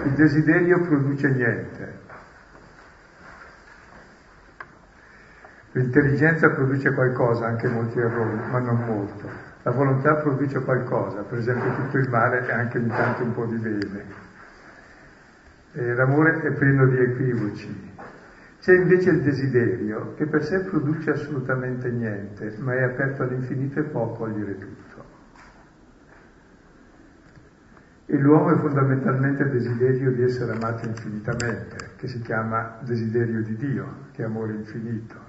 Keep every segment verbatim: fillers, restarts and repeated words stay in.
Il desiderio produce niente. L'intelligenza produce qualcosa, anche molti errori, ma non molto. La volontà produce qualcosa, per esempio tutto il male e anche ogni tanto un po' di bene. E l'amore è pieno di equivoci. C'è invece il desiderio, che per sé produce assolutamente niente, ma è aperto all'infinito e può accogliere tutto. E l'uomo è fondamentalmente il desiderio di essere amato infinitamente, che si chiama desiderio di Dio, che è amore infinito.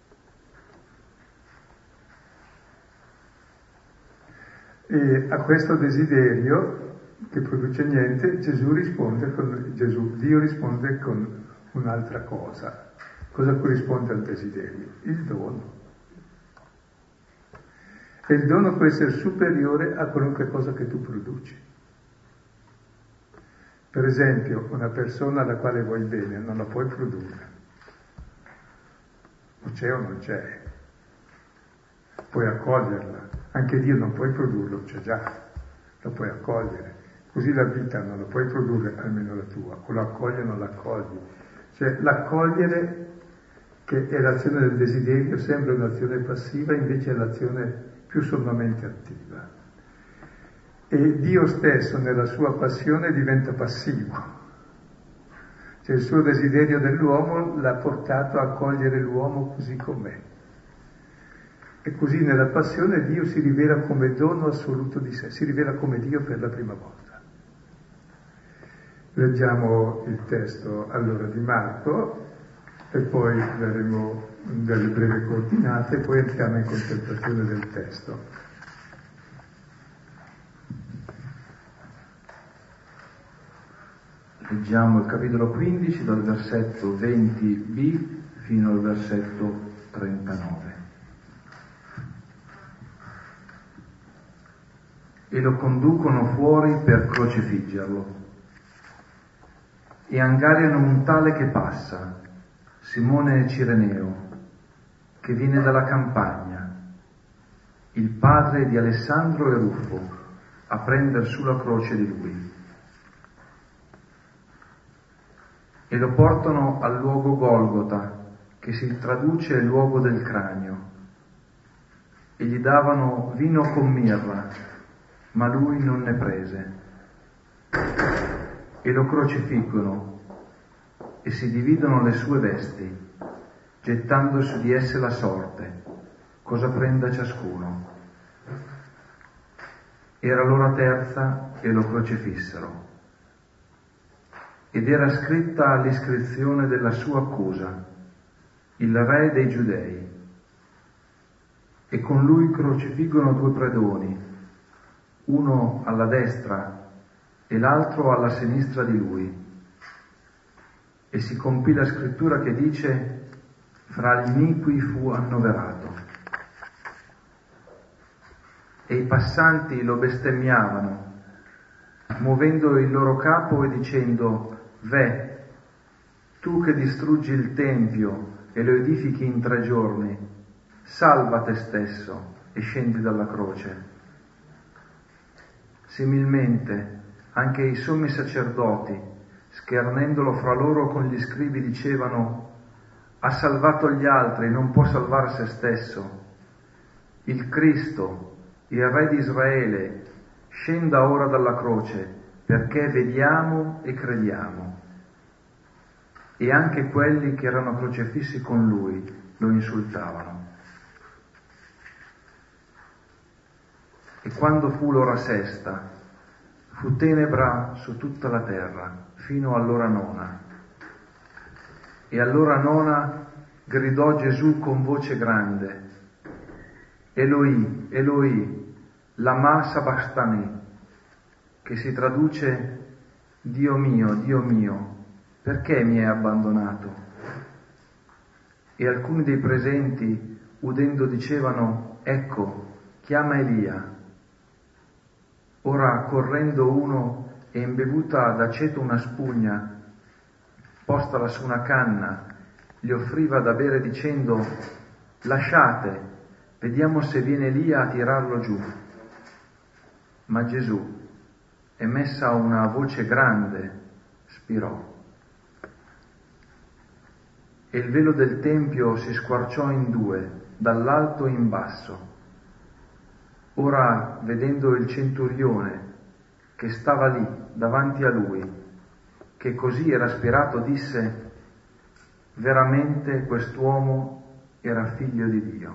E a questo desiderio, che produce niente, Gesù risponde con, Gesù, Dio risponde con un'altra cosa. Cosa corrisponde al desiderio? Il dono. E il dono può essere superiore a qualunque cosa che tu produci. Per esempio, una persona alla quale vuoi bene non la puoi produrre. O c'è o non c'è. Puoi accoglierla. Anche Dio non puoi produrlo, c'è già. Lo puoi accogliere. Così la vita non la puoi produrre, almeno la tua. O la accogli o non la accogli. Cioè, l'accogliere, che è l'azione del desiderio, sembra un'azione passiva, invece è l'azione più sommamente attiva. E Dio stesso, nella sua passione, diventa passivo. Cioè, il suo desiderio dell'uomo l'ha portato a accogliere l'uomo così com'è. E così nella passione Dio si rivela come dono assoluto di sé, si rivela come Dio per la prima volta. Leggiamo il testo allora di Marco e poi daremo delle brevi coordinate e poi entriamo in contemplazione del testo. Leggiamo il capitolo quindici dal versetto venti b fino al versetto trentanove. E lo conducono fuori per crocifiggerlo. E angariano un tale che passa, Simone Cireneo, che viene dalla campagna, il padre di Alessandro e Rufo, a prender sulla croce di lui. E lo portano al luogo Golgota, che si traduce luogo del cranio, e gli davano vino con mirra, ma lui non ne prese. E lo crocifiggono e si dividono le sue vesti, gettando su di esse la sorte, cosa prenda ciascuno. Era l'ora terza e lo crocifissero. Ed era scritta l'iscrizione della sua accusa, il re dei Giudei. E con lui crocifiggono due predoni, uno alla destra e l'altro alla sinistra di lui. E si compì la scrittura che dice: fra gli iniqui fu annoverato. E i passanti lo bestemmiavano, muovendo il loro capo e dicendo: Ve, tu che distruggi il tempio e lo edifichi in tre giorni, salva te stesso e scendi dalla croce. Similmente anche i sommi sacerdoti, schernendolo fra loro con gli scribi, dicevano: ha salvato gli altri, non può salvare se stesso. Il Cristo, il Re di Israele, scenda ora dalla croce, perché vediamo e crediamo. E anche quelli che erano crocefissi con lui lo insultavano. E quando fu l'ora sesta, fu tenebra su tutta la terra, fino all'ora nona. E all'ora nona gridò Gesù con voce grande: Eloi, Eloi, lama sabachthani, che si traduce: Dio mio, Dio mio, perché mi hai abbandonato? E alcuni dei presenti, udendo, dicevano: ecco, chiama Elia. Ora, correndo uno e imbevuta d'aceto una spugna, postala su una canna, gli offriva da bere dicendo: lasciate, vediamo se viene Elia a tirarlo giù. Ma Gesù, emessa una voce grande, spirò. E il velo del tempio si squarciò in due, dall'alto in basso. Ora, vedendo il centurione che stava lì davanti a lui, che così era spirato, disse: veramente quest'uomo era figlio di Dio.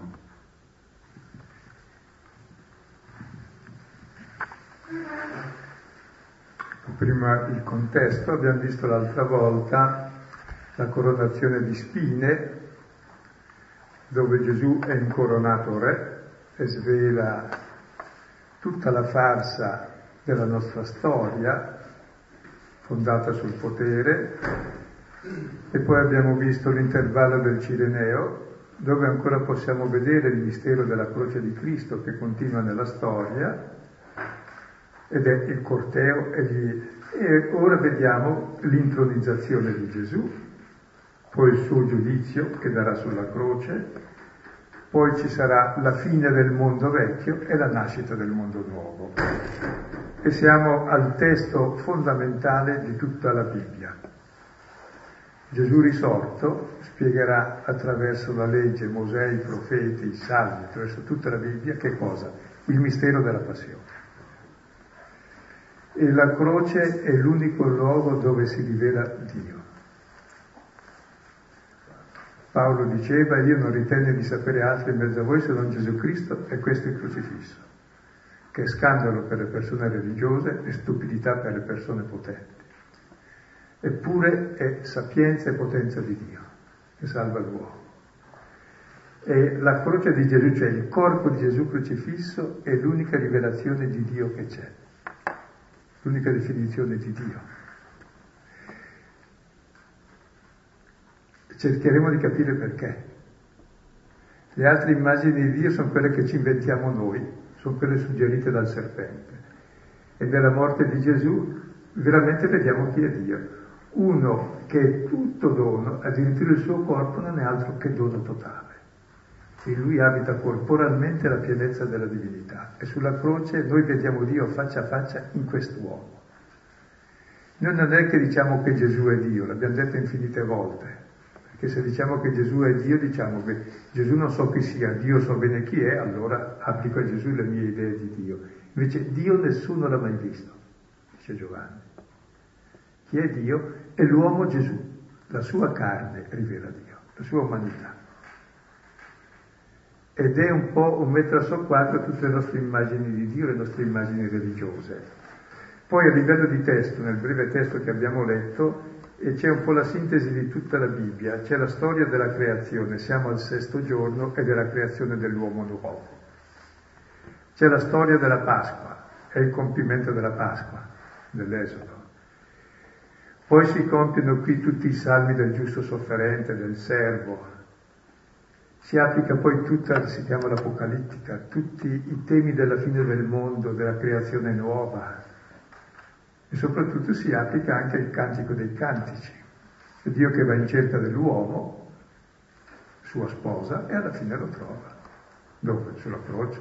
Prima il contesto, abbiamo visto l'altra volta la coronazione di spine, dove Gesù è incoronato re e svela tutta la farsa della nostra storia, fondata sul potere, e poi abbiamo visto l'intervallo del Cireneo, dove ancora possiamo vedere il mistero della croce di Cristo che continua nella storia, ed è il corteo, e, gli... e ora vediamo l'intronizzazione di Gesù, poi il suo giudizio che darà sulla croce, poi ci sarà la fine del mondo vecchio e la nascita del mondo nuovo. E siamo al testo fondamentale di tutta la Bibbia. Gesù risorto spiegherà attraverso la legge, Mosè, i profeti, i salmi, attraverso tutta la Bibbia, che cosa? Il mistero della passione. E la croce è l'unico luogo dove si rivela Dio. Paolo diceva: io non ritengo di sapere altro in mezzo a voi se non Gesù Cristo e questo il crocifisso, che è scandalo per le persone religiose e stupidità per le persone potenti. Eppure è sapienza e potenza di Dio che salva l'uomo. E la croce di Gesù, cioè il corpo di Gesù crocifisso, è l'unica rivelazione di Dio che c'è, l'unica definizione di Dio. Cercheremo di capire perché. Le altre immagini di Dio sono quelle che ci inventiamo noi, sono quelle suggerite dal serpente. E nella morte di Gesù veramente vediamo chi è Dio. Uno che è tutto dono, addirittura il suo corpo non è altro che dono totale. In lui abita corporalmente la pienezza della divinità. E sulla croce noi vediamo Dio faccia a faccia in quest'uomo. Noi non è che diciamo che Gesù è Dio, l'abbiamo detto infinite volte. Perché se diciamo che Gesù è Dio, diciamo che Gesù non so chi sia, Dio so bene chi è, allora applico a Gesù le mie idee di Dio. Invece Dio nessuno l'ha mai visto, dice Giovanni. Chi è Dio? È l'uomo Gesù, la sua carne rivela Dio, la sua umanità. Ed è un po' un metro a soqquadro tutte le nostre immagini di Dio, le nostre immagini religiose. Poi a livello di testo, nel breve testo che abbiamo letto, e c'è un po' la sintesi di tutta la Bibbia, c'è la storia della creazione, siamo al sesto giorno, e della creazione dell'uomo nuovo. C'è la storia della Pasqua, è il compimento della Pasqua, dell'Esodo. Poi si compiono qui tutti i salmi del giusto sofferente, del servo. Si applica poi tutta, si chiama l'Apocalittica, tutti i temi della fine del mondo, della creazione nuova. E soprattutto si applica anche il Cantico dei Cantici, Dio che va in cerca dell'uomo, sua sposa, e alla fine lo trova. Dove? Sulla croce.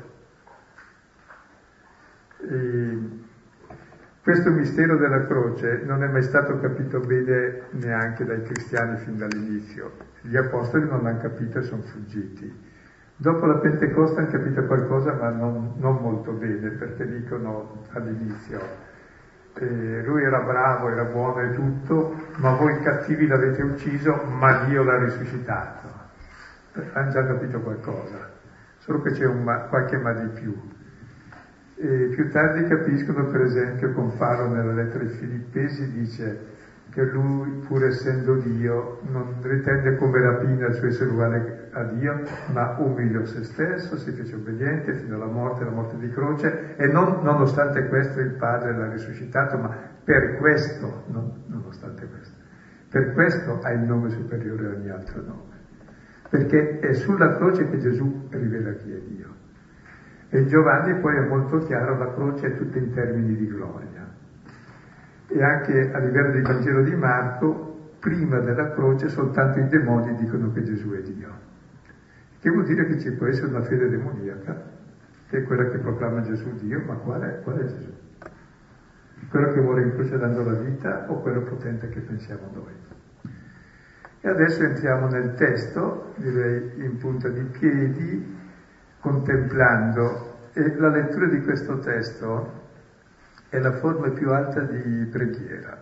E questo mistero della croce non è mai stato capito bene neanche dai cristiani fin dall'inizio. Gli apostoli non l'hanno capito e sono fuggiti. Dopo la Pentecoste hanno capito qualcosa, ma non, non molto bene, perché dicono all'inizio: Eh, lui era bravo, era buono e tutto, ma voi cattivi l'avete ucciso, ma Dio l'ha risuscitato. Hanno già capito qualcosa, solo che c'è un ma, qualche ma di più. E più tardi capiscono, per esempio, con Paolo nella lettera ai Filippesi dice che lui, pur essendo Dio, non ritenne come rapina il suo essere uguale a Dio, ma umiliò se stesso, si fece obbediente fino alla morte, la morte di croce, e non nonostante questo il Padre l'ha risuscitato, ma per questo, non nonostante questo, per questo ha il nome superiore a ogni altro nome, perché è sulla croce che Gesù rivela chi è Dio. E in Giovanni poi è molto chiaro, la croce è tutta in termini di gloria. E anche a livello del Vangelo di Marco, prima della croce soltanto i demoni dicono che Gesù è Dio. Che vuol dire che ci può essere una fede demoniaca, che è quella che proclama Gesù Dio, ma qual è, qual è Gesù? quello che muore in croce dando la vita o quello potente che pensiamo noi. E adesso entriamo nel testo, direi in punta di piedi, contemplando, e la lettura di questo testo è la forma più alta di preghiera,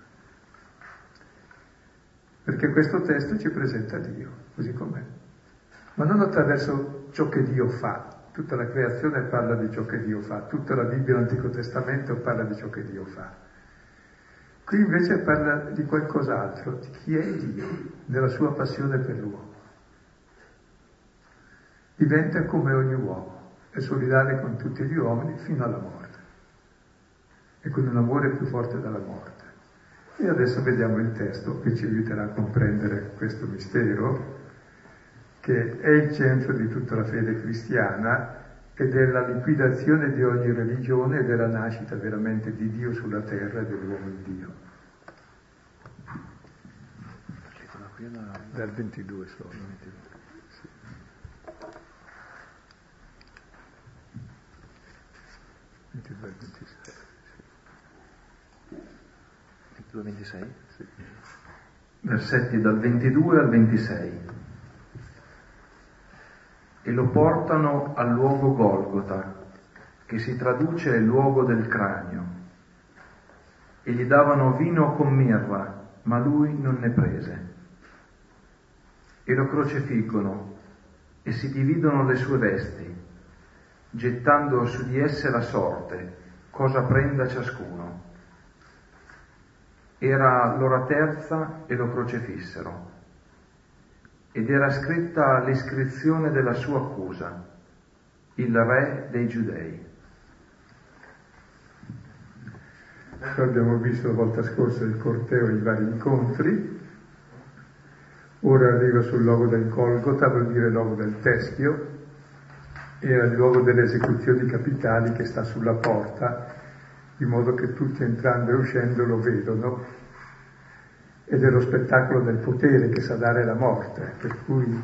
perché questo testo ci presenta Dio, così com'è, ma non attraverso ciò che Dio fa. Tutta la creazione parla di ciò che Dio fa, tutta la Bibbia, l'Antico Testamento parla di ciò che Dio fa. Qui invece parla di qualcos'altro, di chi è Dio, della sua passione per l'uomo. Diventa come ogni uomo, è solidale con tutti gli uomini fino alla morte, e con un amore più forte della morte. E adesso vediamo il testo che ci aiuterà a comprendere questo mistero, che è il centro di tutta la fede cristiana ed è la liquidazione di ogni religione ed è la nascita veramente di Dio sulla terra e dell'uomo in Dio. Dal ventidue solo. Sì. ventidue al ventisei. ventidue ventisei? Sì. Versetti dal ventidue al ventisei. E lo portano al luogo Golgota, che si traduce luogo del cranio, e gli davano vino con mirra, ma lui non ne prese. E lo crocefiggono e si dividono le sue vesti, gettando su di esse la sorte, cosa prenda ciascuno. Era l'ora terza e lo crocefissero. Ed era scritta l'iscrizione della sua accusa, il re dei Giudei. Abbiamo visto la volta scorsa il corteo e i vari incontri, ora arriva sul luogo del Golgota, vuol dire luogo del teschio, era il luogo delle esecuzioni capitali che sta sulla porta, in modo che tutti entrando e uscendo lo vedono, ed è lo spettacolo del potere che sa dare la morte, per cui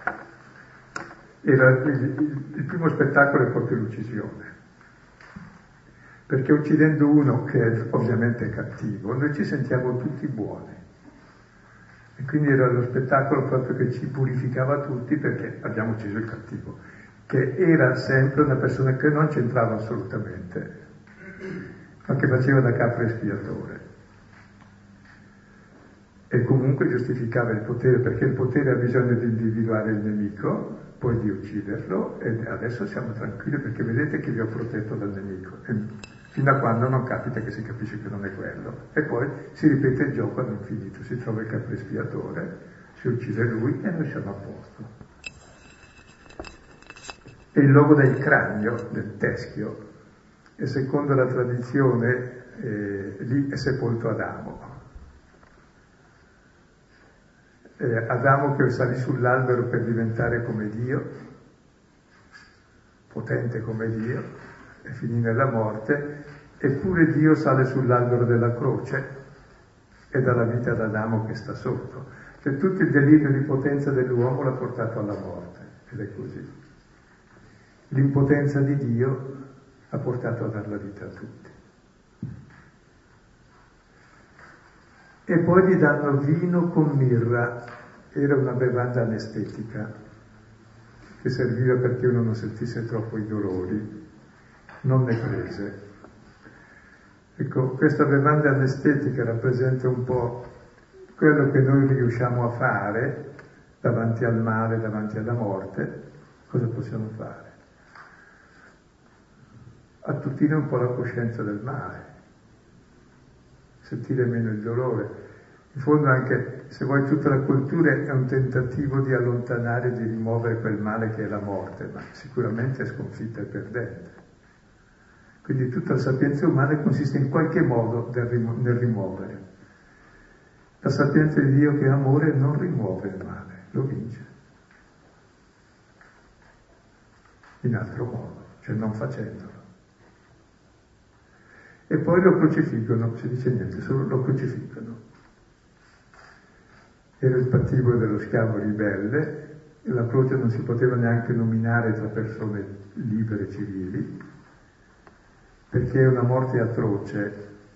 era il, il, il primo spettacolo è proprio l'uccisione, perché uccidendo uno che è, ovviamente è cattivo, noi ci sentiamo tutti buoni, e quindi era lo spettacolo proprio che ci purificava tutti, perché abbiamo ucciso il cattivo, che era sempre una persona che non c'entrava assolutamente, ma che faceva da capro espiatore. E comunque giustificava il potere, perché il potere ha bisogno di individuare il nemico, poi di ucciderlo, e adesso siamo tranquilli perché vedete che vi ho protetto dal nemico, e fino a quando non capita che si capisce che non è quello. E poi si ripete il gioco all'infinito, si trova il capro espiatore, si uccide lui e noi siamo a posto. E il logo del cranio, del teschio, e secondo la tradizione eh, lì è sepolto Adamo. Eh, Adamo che salì sull'albero per diventare come Dio, potente come Dio, e finì nella morte, eppure Dio sale sull'albero della croce e dà la vita ad Adamo che sta sotto. Cioè tutto il delirio di potenza dell'uomo l'ha portato alla morte, ed è così. L'impotenza di Dio ha portato a dar la vita a tutti. E poi gli danno vino con mirra, era una bevanda anestetica che serviva perché uno non sentisse troppo i dolori, non ne prese. Ecco, questa bevanda anestetica rappresenta un po' quello che noi riusciamo a fare davanti al male, davanti alla morte. Cosa possiamo fare? Attutire un po' la coscienza del male, sentire meno il dolore. In fondo anche, se vuoi, tutta la cultura è un tentativo di allontanare, di rimuovere quel male che è la morte, ma sicuramente è sconfitta e perdente. Quindi tutta la sapienza umana consiste in qualche modo nel, rimu- nel rimuovere. La sapienza di Dio che è amore non rimuove il male, lo vince. In altro modo, cioè non facendolo. E poi lo crocifiggono, si dice niente, solo lo crocifiggono. Era il patibolo dello schiavo ribelle, e la croce non si poteva neanche nominare tra persone libere civili, perché è una morte atroce,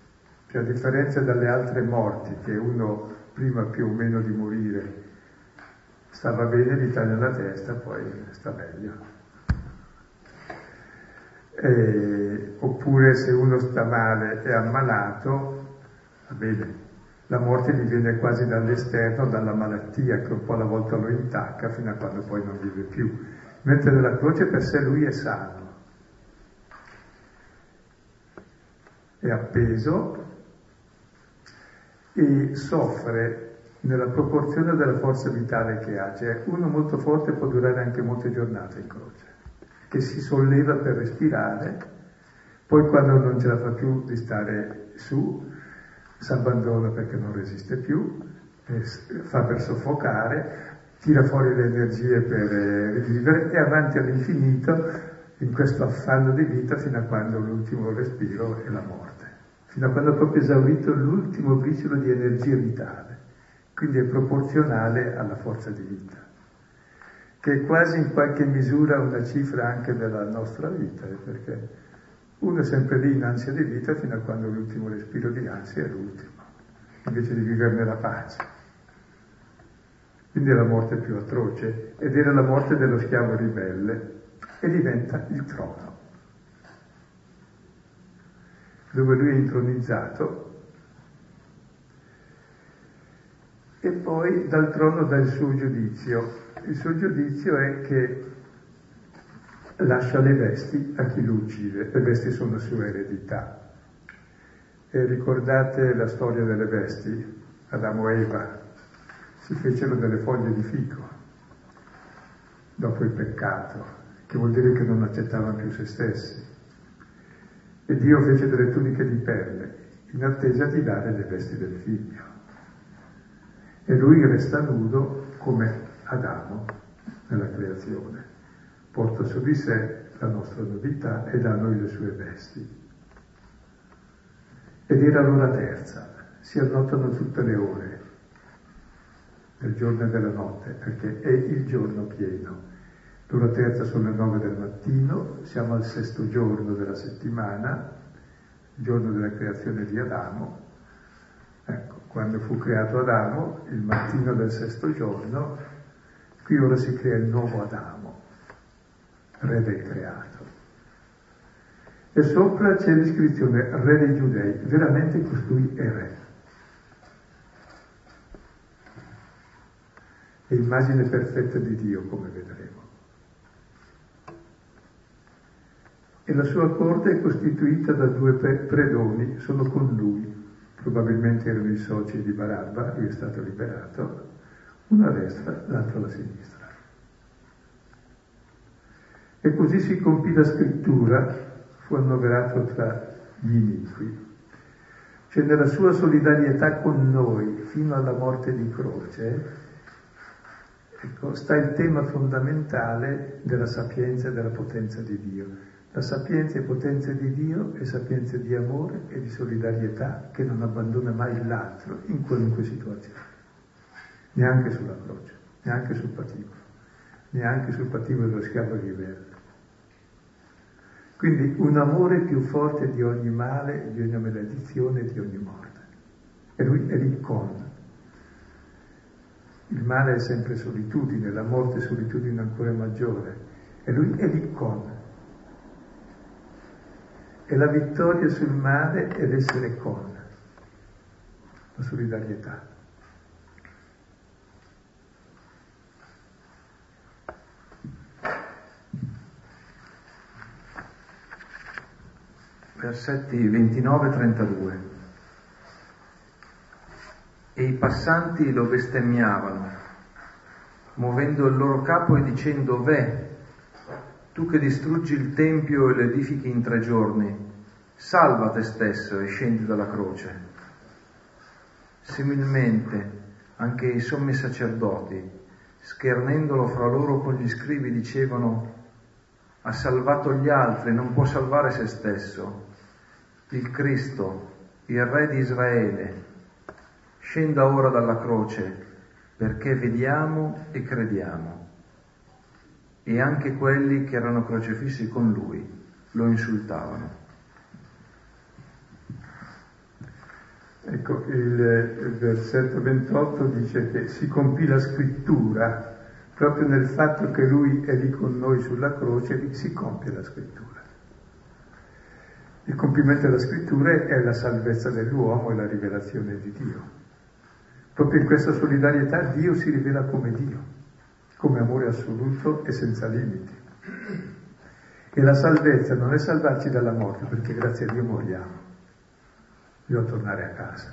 Cioè, a differenza dalle altre morti, che uno prima più o meno di morire stava bene, gli taglia la testa, poi sta meglio. E, oppure se uno sta male e ammalato, va bene, la morte gli viene quasi dall'esterno, dalla malattia che un po' alla volta lo intacca fino a quando poi non vive più. Mentre nella croce per sé lui è sano, è appeso e soffre nella proporzione della forza vitale che ha. Cioè, uno molto forte può durare anche molte giornate in croce, che si solleva per respirare, poi quando non ce la fa più di stare su, si abbandona perché non resiste più, fa per soffocare, tira fuori le energie per rivivere e avanti all'infinito in questo affanno di vita fino a quando l'ultimo respiro è la morte, fino a quando ha proprio esaurito l'ultimo briciolo di energia vitale. Quindi è proporzionale alla forza di vita, che è quasi in qualche misura una cifra anche della nostra vita, perché uno è sempre lì in ansia di vita fino a quando l'ultimo respiro di ansia è l'ultimo, invece di viverne la pace. Quindi è la morte più atroce, ed era la morte dello schiavo ribelle, e diventa il trono, dove lui è intronizzato, e poi dal trono dà il suo giudizio. Il suo giudizio è che lascia le vesti a chi lo uccide. Le vesti sono sua eredità. E ricordate la storia delle vesti? Adamo e Eva si fecero delle foglie di fico dopo il peccato, che vuol dire che non accettavano più se stessi. E Dio fece delle tuniche di perle in attesa di dare le vesti del figlio. E lui resta nudo come Adamo nella creazione, porta su di sé la nostra nudità e dà a noi le sue vesti. Ed era l'ora terza, si annotano tutte le ore del giorno e della notte, perché è il giorno pieno. L'ora terza sono le nove del mattino, siamo al sesto giorno della settimana, il giorno della creazione di Adamo. Ecco, quando fu creato Adamo, il mattino del sesto giorno, qui ora si crea il nuovo Adamo, re del creato. E sopra c'è l'iscrizione re dei Giudei, veramente costui è re. È immagine perfetta di Dio, come vedremo. E la sua corte è costituita da due predoni, sono con lui. Probabilmente erano i soci di Barabba, lui è stato liberato, uno a destra, l'altro alla sinistra. E così si compì la scrittura, fu annoverato tra gli iniqui. Cioè nella sua solidarietà con noi, fino alla morte di croce, ecco, sta il tema fondamentale della sapienza e della potenza di Dio. La sapienza e potenza di Dio è sapienza di amore e di solidarietà che non abbandona mai l'altro in qualunque situazione, neanche sulla croce, neanche sul patibolo, neanche sul patibolo dello schiavo ribelle. Quindi un amore più forte di ogni male, di ogni maledizione e di ogni morte. E lui è lì con. Il male è sempre solitudine, la morte è solitudine ancora maggiore. E lui è lì con. E la vittoria sul male è l'essere con, la solidarietà. Versetti ventinove trentadue. E i passanti lo bestemmiavano, muovendo il loro capo e dicendo: Ve, tu che distruggi il Tempio e lo edifichi in tre giorni, salva te stesso e scendi dalla croce. Similmente anche i sommi sacerdoti, schernendolo fra loro con gli scribi, dicevano: ha salvato gli altri, non può salvare se stesso. Il Cristo, il Re di Israele, scenda ora dalla croce, perché vediamo e crediamo. E anche quelli che erano crocefissi con lui lo insultavano. Ecco, il, il versetto ventotto dice che si compì la scrittura, proprio nel fatto che lui è lì con noi sulla croce, si compie la scrittura. Il compimento della scrittura è la salvezza dell'uomo e la rivelazione di Dio. Proprio in questa solidarietà Dio si rivela come Dio, come amore assoluto e senza limiti. E la salvezza non è salvarci dalla morte, perché grazie a Dio moriamo. Dobbiamo tornare a casa.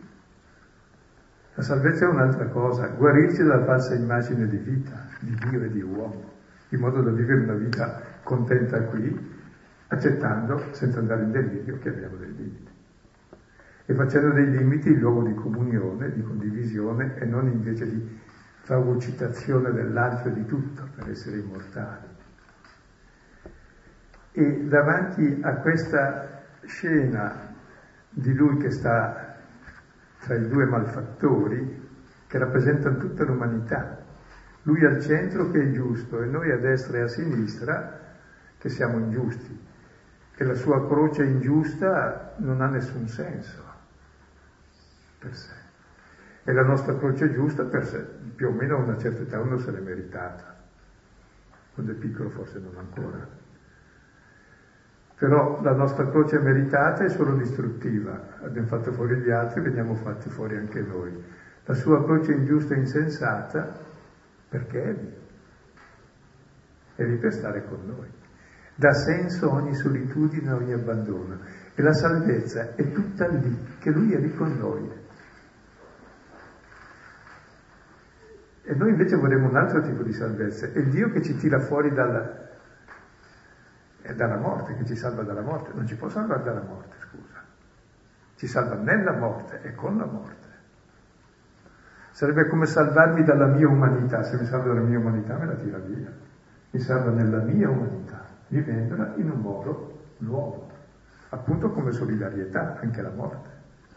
La salvezza è un'altra cosa, guarirci dalla falsa immagine di vita, di Dio e di uomo, in modo da vivere una vita contenta qui, accettando, senza andare in delirio, che abbiamo dei limiti. E facendo dei limiti il luogo di comunione, di condivisione, e non invece di fagocitazione dell'altro e di tutto, per essere immortali. E davanti a questa scena di lui che sta tra i due malfattori, che rappresentano tutta l'umanità, lui al centro che è giusto e noi a destra e a sinistra che siamo ingiusti, e la sua croce ingiusta non ha nessun senso per sé, e la nostra croce giusta per sé, più o meno a una certa età uno se l'è meritata, quando è piccolo forse non ancora. Però la nostra croce meritata è solo distruttiva, abbiamo fatto fuori gli altri, veniamo fatti fuori anche noi. La sua croce ingiusta e insensata, perché è lì, è lì per stare con noi. Dà senso a ogni solitudine, a ogni abbandono. E la salvezza è tutta lì, che lui è lì con noi. E noi invece vorremmo un altro tipo di salvezza, è il Dio che ci tira fuori dalla... è dalla morte, che ci salva dalla morte. Non ci può salvare dalla morte, scusa. Ci salva nella morte e con la morte. Sarebbe come salvarmi dalla mia umanità. Se mi salva dalla mia umanità me la tira via. Mi salva nella mia umanità, vivendola in un modo nuovo. Appunto come solidarietà, anche la morte.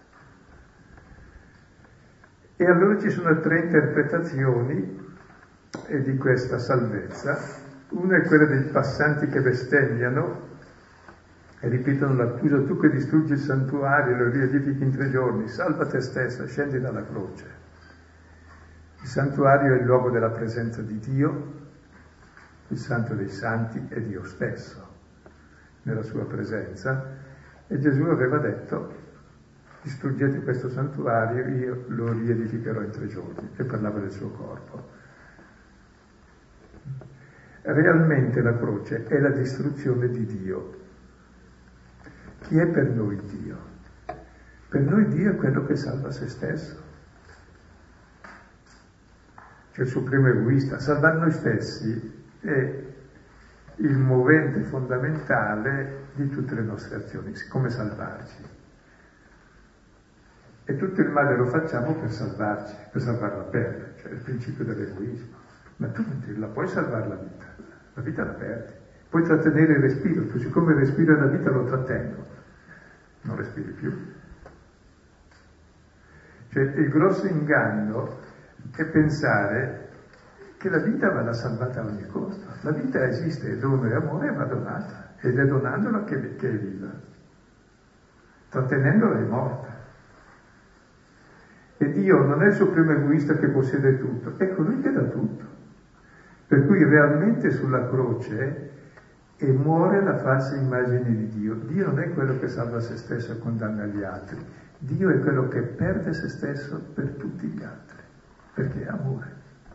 E allora ci sono tre interpretazioni di questa salvezza. Una è quella dei passanti che bestemmiano e ripetono l'accusa: tu che distruggi il santuario e lo riedifichi in tre giorni, salva te stesso, scendi dalla croce. Il santuario è il luogo della presenza di Dio, il santo dei santi è Dio stesso nella sua presenza, e Gesù aveva detto: distruggete questo santuario, io lo riedificherò in tre giorni, e parlava del suo corpo. Realmente la croce è la distruzione di Dio. Chi è per noi Dio? Per noi Dio è quello che salva se stesso. Cioè il supremo egoista. Salvare noi stessi è il movente fondamentale di tutte le nostre azioni, come salvarci. E tutto il male lo facciamo per salvarci, per salvare la pelle, cioè il principio dell'egoismo. Ma tu non la puoi salvare la vita, la vita la perdi. Puoi trattenere il respiro, tu siccome il respiro è la vita lo trattengo, non respiri più. Cioè il grosso inganno è pensare che la vita va salvata a ogni costo. La vita esiste, è dono e amore, va donata, ed è donandola che, che è viva. Trattenendola è morta. E Dio non è il supremo egoista che possiede tutto, è colui che dà tutto. Per cui realmente sulla croce e muore la falsa immagine di Dio. Dio non è quello che salva se stesso e condanna gli altri. Dio è quello che perde se stesso per tutti gli altri, perché è amore.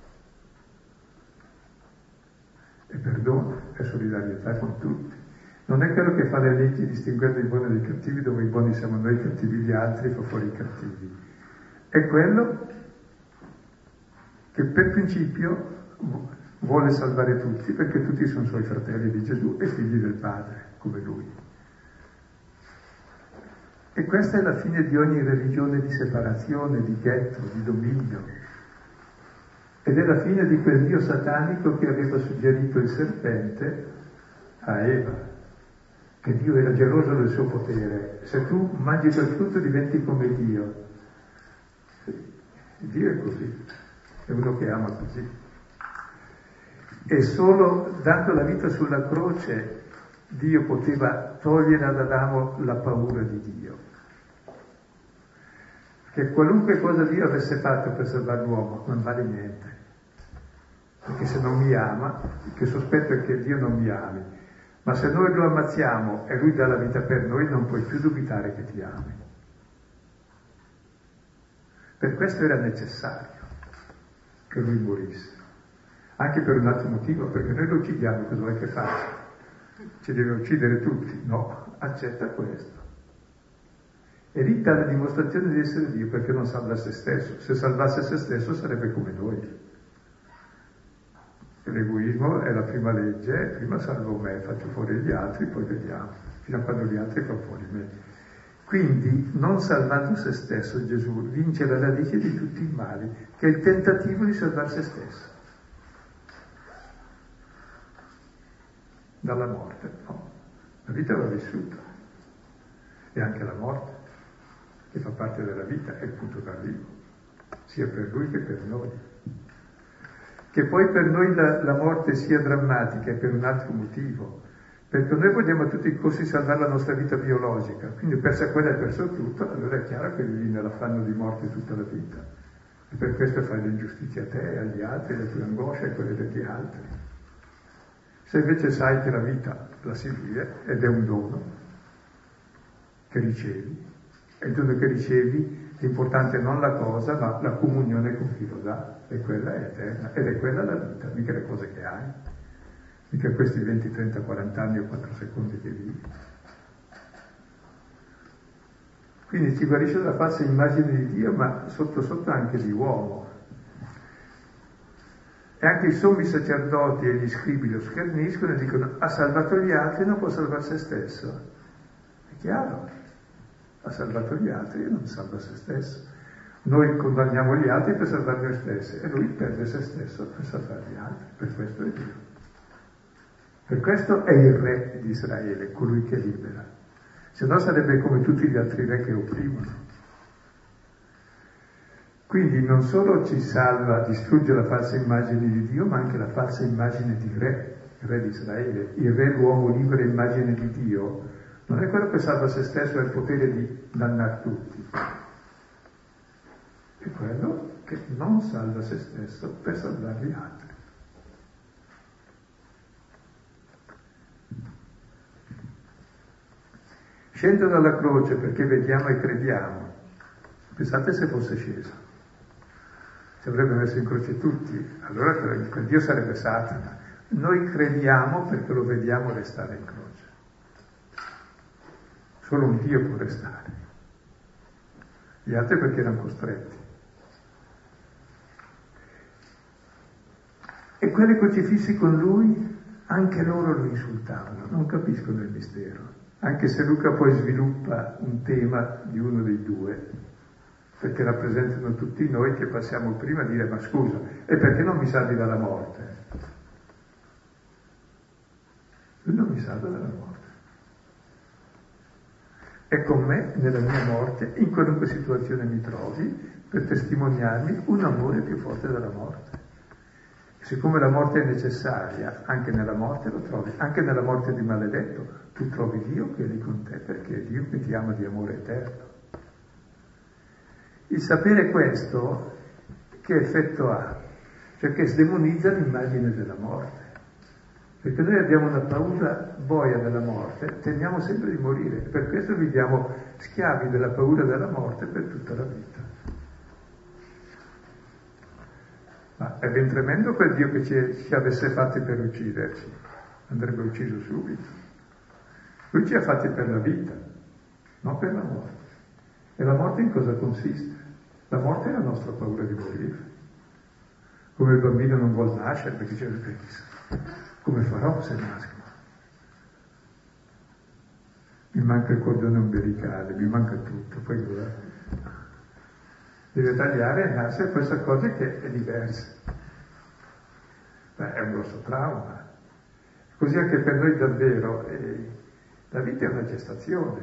E perdono, è solidarietà con tutti. Non è quello che fa le leggi distinguendo i buoni dai cattivi, dove i buoni siamo noi, i cattivi gli altri, fa fuori i cattivi. È quello che per principio vuole salvare tutti, perché tutti sono suoi fratelli di Gesù e figli del Padre, come lui. E questa è la fine di ogni religione di separazione, di ghetto, di dominio. Ed è la fine di quel Dio satanico che aveva suggerito il serpente a Eva, che Dio era geloso del suo potere. Se tu mangi quel frutto diventi come Dio. Dio è così, è uno che ama così. E solo dando la vita sulla croce Dio poteva togliere ad Adamo la paura di Dio. che qualunque cosa Dio avesse fatto per salvare l'uomo non vale niente. Perché se non mi ama, il che sospetto è che Dio non mi ami, ma se noi lo ammazziamo e Lui dà la vita per noi, non puoi più dubitare che ti ami. Per questo era necessario che Lui morisse. Anche per un altro motivo, perché noi lo uccidiamo, cosa vuoi che faccia? Ci deve uccidere tutti? No, accetta questo. E lì dà la dimostrazione di essere Dio, perché non salva se stesso. Se salvasse se stesso sarebbe come noi. L'egoismo è la prima legge, prima salvo me, faccio fuori gli altri, poi vediamo, fino a quando gli altri fanno fuori me. Quindi, non salvando se stesso, Gesù vince la radice di tutti i mali, che è il tentativo di salvare se stesso. Dalla morte, no. La vita va vissuta. E anche la morte, che fa parte della vita, è il punto d'arrivo, sia per Lui che per noi. Che poi per noi la, la morte sia drammatica è per un altro motivo, perché noi vogliamo a tutti i costi salvare la nostra vita biologica, quindi persa quella e perso tutto, allora è chiaro che vivi nell'affanno di morte tutta la vita, e per questo fai l'ingiustizia a te, agli altri, le tue angosce e quelle degli altri. Se invece sai che la vita la si vive ed è un dono che ricevi, e il dono che ricevi, l'importante è non la cosa, ma la comunione con chi lo dà, e quella è eterna, ed è quella la vita, mica le cose che hai, mica questi venti, trenta, quaranta anni o quattro secondi che vivi. Quindi ti guarisce dalla falsa immagine di Dio, ma sotto sotto anche di uomo. E anche i sommi sacerdoti e gli scribi lo scherniscono e dicono: ha salvato gli altri, non può salvare se stesso. È chiaro, ha salvato gli altri e non salva se stesso. Noi condanniamo gli altri per salvare noi stessi e lui perde se stesso per salvare gli altri. Per questo è Dio. Per questo è il re di Israele, colui che libera. Se no sarebbe come tutti gli altri re che opprimono. Quindi non solo ci salva, distrugge la falsa immagine di Dio, ma anche la falsa immagine di re, il re di Israele. Il re, l'uomo libero immagine di Dio, non è quello che salva se stesso e ha il potere di dannare tutti. È quello che non salva se stesso per salvare gli altri. Scende dalla croce perché vediamo e crediamo. Pensate se fosse sceso. Ci avrebbe messo in croce tutti, allora quel Dio sarebbe Satana. Noi crediamo perché lo vediamo restare in croce. Solo un Dio può restare. Gli altri perché erano costretti. E quelli crocifissi con lui, anche loro lo insultavano, non capiscono il mistero. Anche se Luca poi sviluppa un tema di uno dei due, perché rappresentano tutti noi che passiamo prima a dire: ma scusa, e perché non mi salvi dalla morte? Lui non mi salva dalla morte. È con me nella mia morte, in qualunque situazione mi trovi, per testimoniarmi un amore più forte della morte. E siccome la morte è necessaria, anche nella morte lo trovi, anche nella morte di maledetto, tu trovi Dio che è lì con te, perché è Dio che ti ama di amore eterno. Il sapere questo, che effetto ha? Cioè che sdemonizza l'immagine della morte. Perché noi abbiamo una paura boia della morte, temiamo sempre di morire. Per questo viviamo schiavi della paura della morte per tutta la vita. Ma è ben tremendo quel Dio che ci, ci avesse fatti per ucciderci. Andrebbe ucciso subito. Lui ci ha fatti per la vita, non per la morte. E la morte in cosa consiste? La morte è la nostra paura di morire. Come il bambino non vuol nascere perché dice: come farò se nasco? Mi manca il cordone ombelicale, mi manca tutto, poi guarda. Deve tagliare e nascere, poi si accorge che è diversa. Beh, è un grosso trauma. Così anche per noi davvero eh, la vita è una gestazione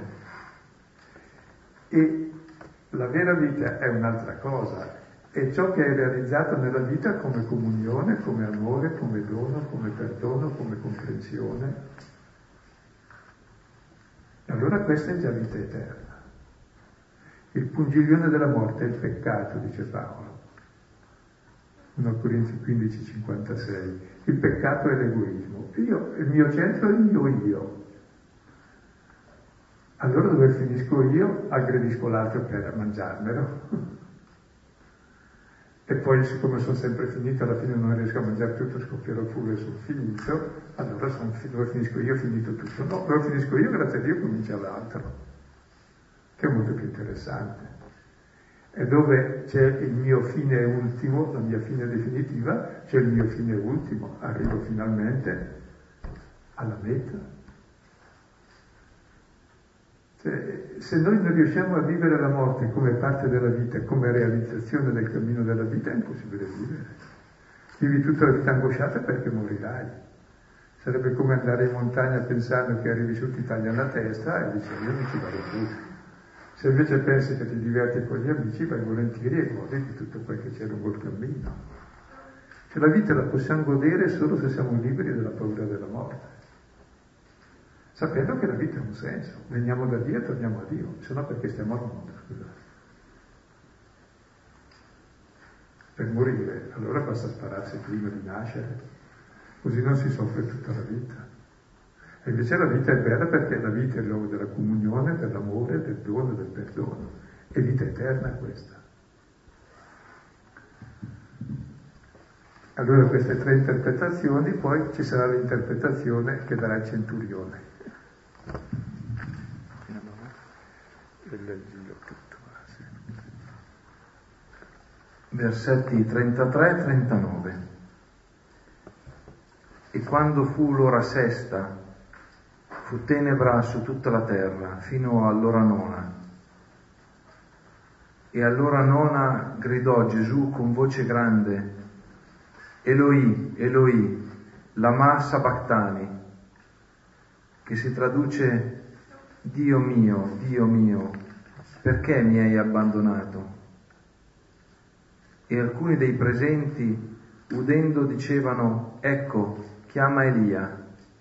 e la vera vita è un'altra cosa, è ciò che è realizzato nella vita come comunione, come amore, come dono, come perdono, come comprensione. E allora questa è già vita eterna. Il pungiglione della morte è il peccato, dice Paolo. primo Corinzi quindici cinquantasei. Il peccato è l'egoismo. Io, il mio centro è il mio io. Allora dove finisco io? Aggredisco l'altro per mangiarmelo. E poi, siccome sono sempre finito, alla fine non riesco a mangiare tutto, scoppierò pure, sono finito. Allora sono, dove finisco io? Ho finito tutto. No, dove finisco io, grazie a Dio, comincia l'altro, che è molto più interessante. E dove c'è il mio fine ultimo, la mia fine definitiva, c'è il mio fine ultimo. Arrivo finalmente alla meta. Cioè, se noi non riusciamo a vivere la morte come parte della vita, come realizzazione del cammino della vita, è impossibile vivere. Vivi tutta la vita angosciata perché morirai. Sarebbe come andare in montagna pensando che arrivi su, ti tagliano la testa e dici io non ci vado più. Se invece pensi che ti diverti con gli amici, vai volentieri e godi di tutto quel che c'è lungo il cammino. Cioè la vita la possiamo godere solo se siamo liberi dalla paura della morte. Sapendo che la vita ha un senso, veniamo da Dio e torniamo a Dio, se no perché stiamo al mondo, scusate. Per morire, allora basta spararsi prima di nascere, così non si soffre tutta la vita. E invece la vita è bella perché la vita è il luogo della comunione, dell'amore, del dono, del perdono. È vita eterna questa. Allora queste tre interpretazioni, poi ci sarà l'interpretazione che darà il centurione. Versetti trentatré e trentanove. E quando fu l'ora sesta, fu tenebra su tutta la terra, fino all'ora nona. E all'ora nona gridò Gesù con voce grande, Eloi, Eloi, lama sabachthani, che si traduce Dio mio, Dio mio, perché mi hai abbandonato? E alcuni dei presenti, udendo, dicevano, ecco, chiama Elia.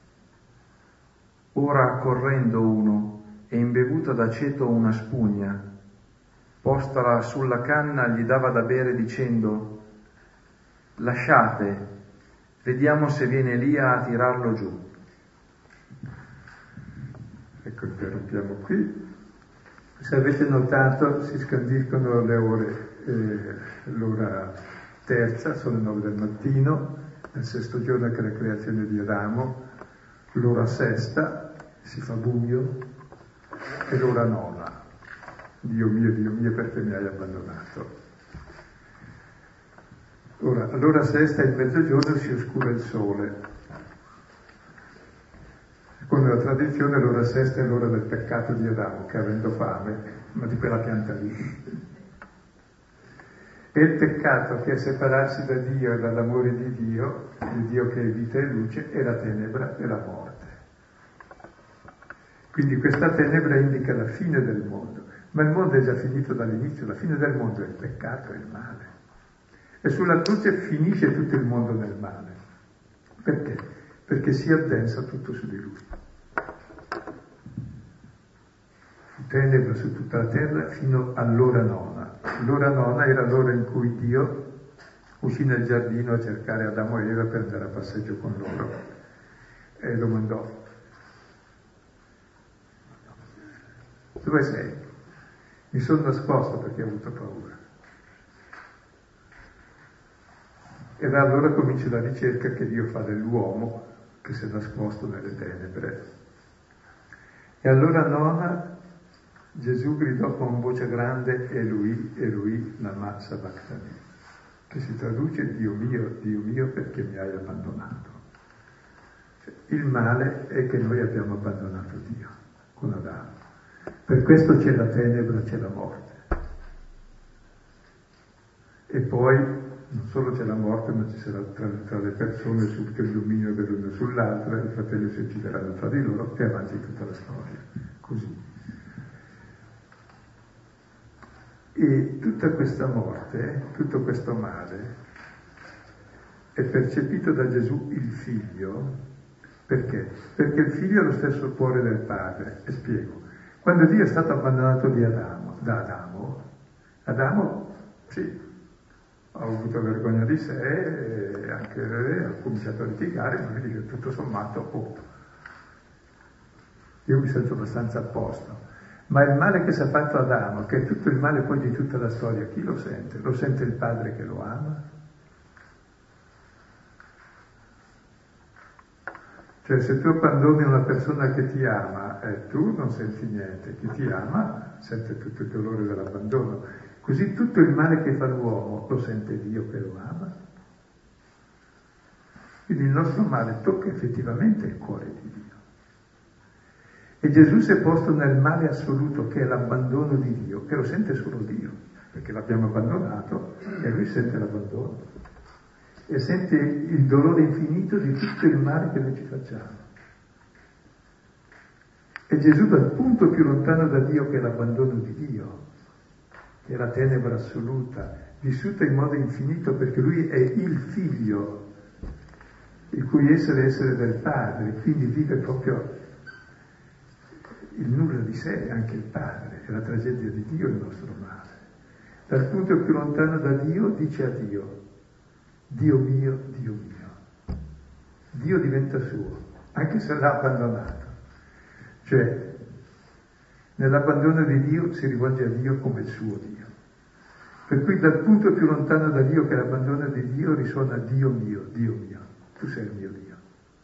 Ora correndo uno e imbevuta d'aceto una spugna, postala sulla canna gli dava da bere dicendo, lasciate, vediamo se viene Elia a tirarlo giù. Ecco, interrompiamo qui. Se avete notato si scandiscono le ore, eh, l'ora terza, sono le nove del mattino, nel sesto giorno che è la creazione di Adamo, l'ora sesta, si fa buio, e l'ora nona, Dio mio, Dio mio, perché mi hai abbandonato. Ora, all'ora sesta, in mezzogiorno, si oscura il sole. Secondo la tradizione l'ora sesta è l'ora del peccato di Adamo, che avendo fame, ma di quella pianta lì. E il peccato che è separarsi da Dio e dall'amore di Dio, di Dio che è vita e luce, è la tenebra e la morte. Quindi questa tenebra indica la fine del mondo, ma il mondo è già finito dall'inizio, la fine del mondo è il peccato, è il male. E sulla croce finisce tutto il mondo nel male. Perché? Perché si addensa tutto su di lui. Fu tenebra su tutta la terra fino all'ora nona. L'ora nona era l'ora in cui Dio uscì nel giardino a cercare Adamo e Eva per andare a passeggio con loro. E lo mandò. Dove sei? Mi sono nascosto perché ho avuto paura. E da allora comincia la ricerca che Dio fa dell'uomo che si è nascosto nelle tenebre. E allora nona Gesù gridò con voce grande Eloi, Eloi, lama sabachthani, che si traduce Dio mio, Dio mio, perché mi hai abbandonato. Cioè, il male è che noi abbiamo abbandonato Dio con Adamo. Per questo c'è la tenebra, c'è la morte. E poi non solo c'è la morte, ma ci sarà tra, tra le persone subito il dominio dell'uno sull'altra, i fratelli si uccideranno tra di loro e avanti tutta la storia. Così. E tutta questa morte, tutto questo male, è percepito da Gesù il Figlio. Perché? Perché il Figlio è lo stesso cuore del Padre. E spiego. Quando Dio è stato abbandonato di Adamo, da Adamo, Adamo, sì, ha avuto vergogna di sé, e anche ha cominciato a litigare, ma lui dice tutto sommato, oh, io mi sento abbastanza a posto. Ma il male che si è fatto Adamo, che è tutto il male poi di tutta la storia, chi lo sente? Lo sente il padre che lo ama? Cioè se tu abbandoni una persona che ti ama, eh, tu non senti niente, chi ti ama sente tutto il dolore dell'abbandono. Così tutto il male che fa l'uomo lo sente Dio che lo ama. Quindi il nostro male tocca effettivamente il cuore di Dio. E Gesù si è posto nel male assoluto, che è l'abbandono di Dio, che lo sente solo Dio, perché l'abbiamo abbandonato e lui sente l'abbandono. E sente il dolore infinito di tutto il male che noi ci facciamo. E Gesù dal punto più lontano da Dio, che è l'abbandono di Dio, che è la tenebra assoluta, vissuta in modo infinito, perché lui è il figlio, il cui essere è essere del Padre, quindi vive proprio il nulla di sé, anche il Padre, è la tragedia di Dio il nostro male. Dal punto più lontano da Dio dice a Dio: Dio mio, Dio mio. Dio diventa suo, anche se l'ha abbandonato. Cioè, nell'abbandono di Dio si rivolge a Dio come il suo Dio. Per cui dal punto più lontano da Dio, che è l'abbandono di Dio, risuona Dio mio, Dio mio, tu sei il mio Dio.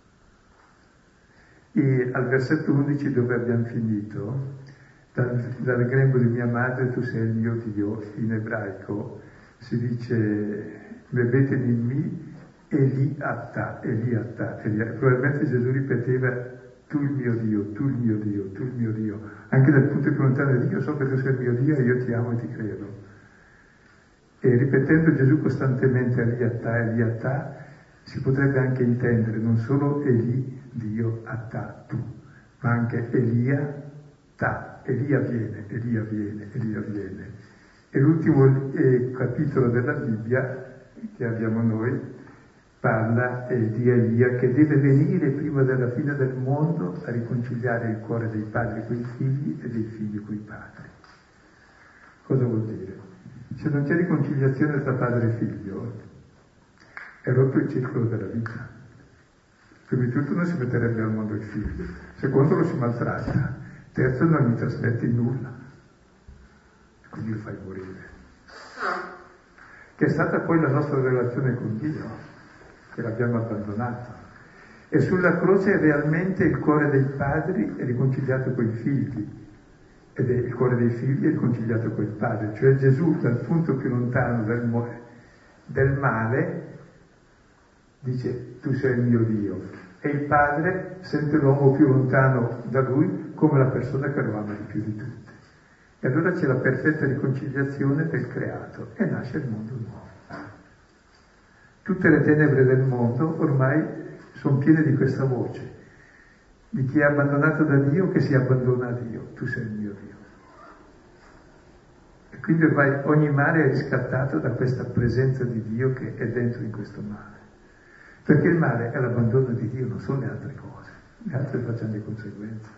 E al versetto undici, dove abbiamo finito, dal, dal grembo di mia madre tu sei il mio Dio, in ebraico si dice Bebeteni in mi, Eli atta, Eli atta, Eli. Probabilmente Gesù ripeteva tu il mio Dio, tu il mio Dio, tu il mio Dio, anche dal punto più lontano di Dio, so che tu sei il mio Dio e io ti amo e ti credo. E ripetendo Gesù costantemente Eli atta, Eli atta, si potrebbe anche intendere non solo Eli, Dio, atta, tu, ma anche Elia, ta, Elia viene, Elia viene, Elia viene. E l'ultimo eh, capitolo della Bibbia che abbiamo noi parla eh, di Elia, che deve venire prima della fine del mondo a riconciliare il cuore dei padri con i figli e dei figli con i padri. Cosa vuol dire? Se non c'è riconciliazione tra padre e figlio, è rotto il circolo della vita. Prima di tutto non si metterebbe al mondo il figlio, secondo lo si maltratta, terzo non gli trasmette nulla, quindi lo fai morire. Che è stata poi la nostra relazione con Dio, che l'abbiamo abbandonato. E sulla croce realmente il cuore dei padri è riconciliato con i figli, ed è il cuore dei figli è riconciliato con il Padre. Cioè Gesù, dal punto più lontano del, del male, dice tu sei il mio Dio, e il Padre sente l'uomo più lontano da lui come la persona che lo ama di più di tutte. E allora c'è la perfetta riconciliazione del creato e nasce il mondo nuovo. Tutte le tenebre del mondo ormai sono piene di questa voce, di chi è abbandonato da Dio che si abbandona a Dio, tu sei il mio Dio. E quindi ormai ogni male è riscattato da questa presenza di Dio che è dentro in questo male. Perché il male è l'abbandono di Dio, non sono le altre cose, le altre facciano di conseguenza.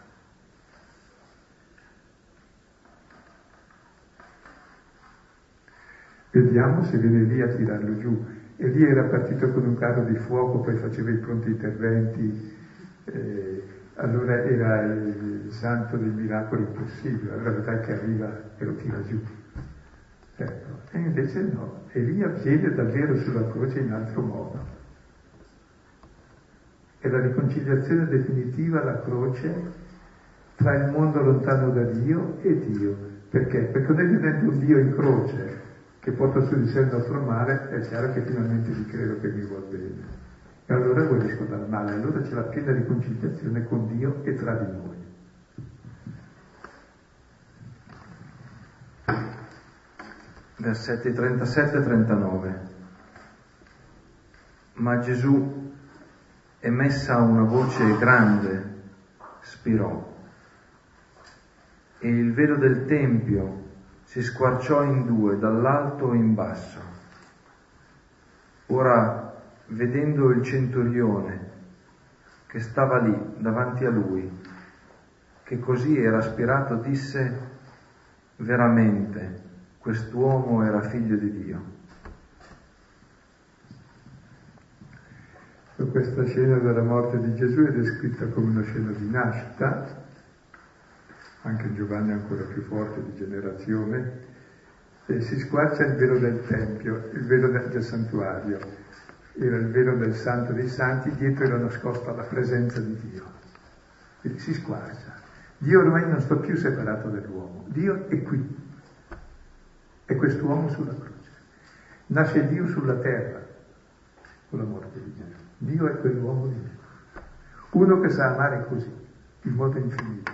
Vediamo se viene lì a tirarlo giù. E lì era partito con un carro di fuoco, poi faceva i pronti interventi, eh, allora era il santo dei miracoli impossibili, allora vedrai che arriva e lo tira giù. Ecco. E invece no, Elia viene davvero sulla croce in altro modo. È la riconciliazione definitiva, la croce, tra il mondo lontano da Dio e Dio. Perché? Perché noi vivendo un Dio in croce, che porta su di sé il nostro male, è chiaro che finalmente gli credo che mi vuol bene. E allora guarisco dal male, allora c'è la piena riconciliazione con Dio e tra di noi. Versetti trentasette e trentanove. Ma Gesù, emessa una voce grande, spirò, e il velo del tempio si squarciò in due, dall'alto in basso. Ora, vedendo il centurione che stava lì davanti a lui, che così era aspirato, disse: veramente quest'uomo era figlio di Dio. Questa scena della morte di Gesù è descritta come una scena di nascita, anche in Giovanni ancora più forte, di generazione, e si squarcia il velo del Tempio, il velo del, del santuario, era il velo del Santo dei Santi, dietro era nascosta la presenza di Dio. Quindi si squarcia. Dio ormai non sta più separato dall'uomo, Dio è qui, è quest'uomo sulla croce. Nasce Dio sulla terra con la morte di Gesù. Dio è quell'uomo lì, uno che sa amare così, in modo infinito.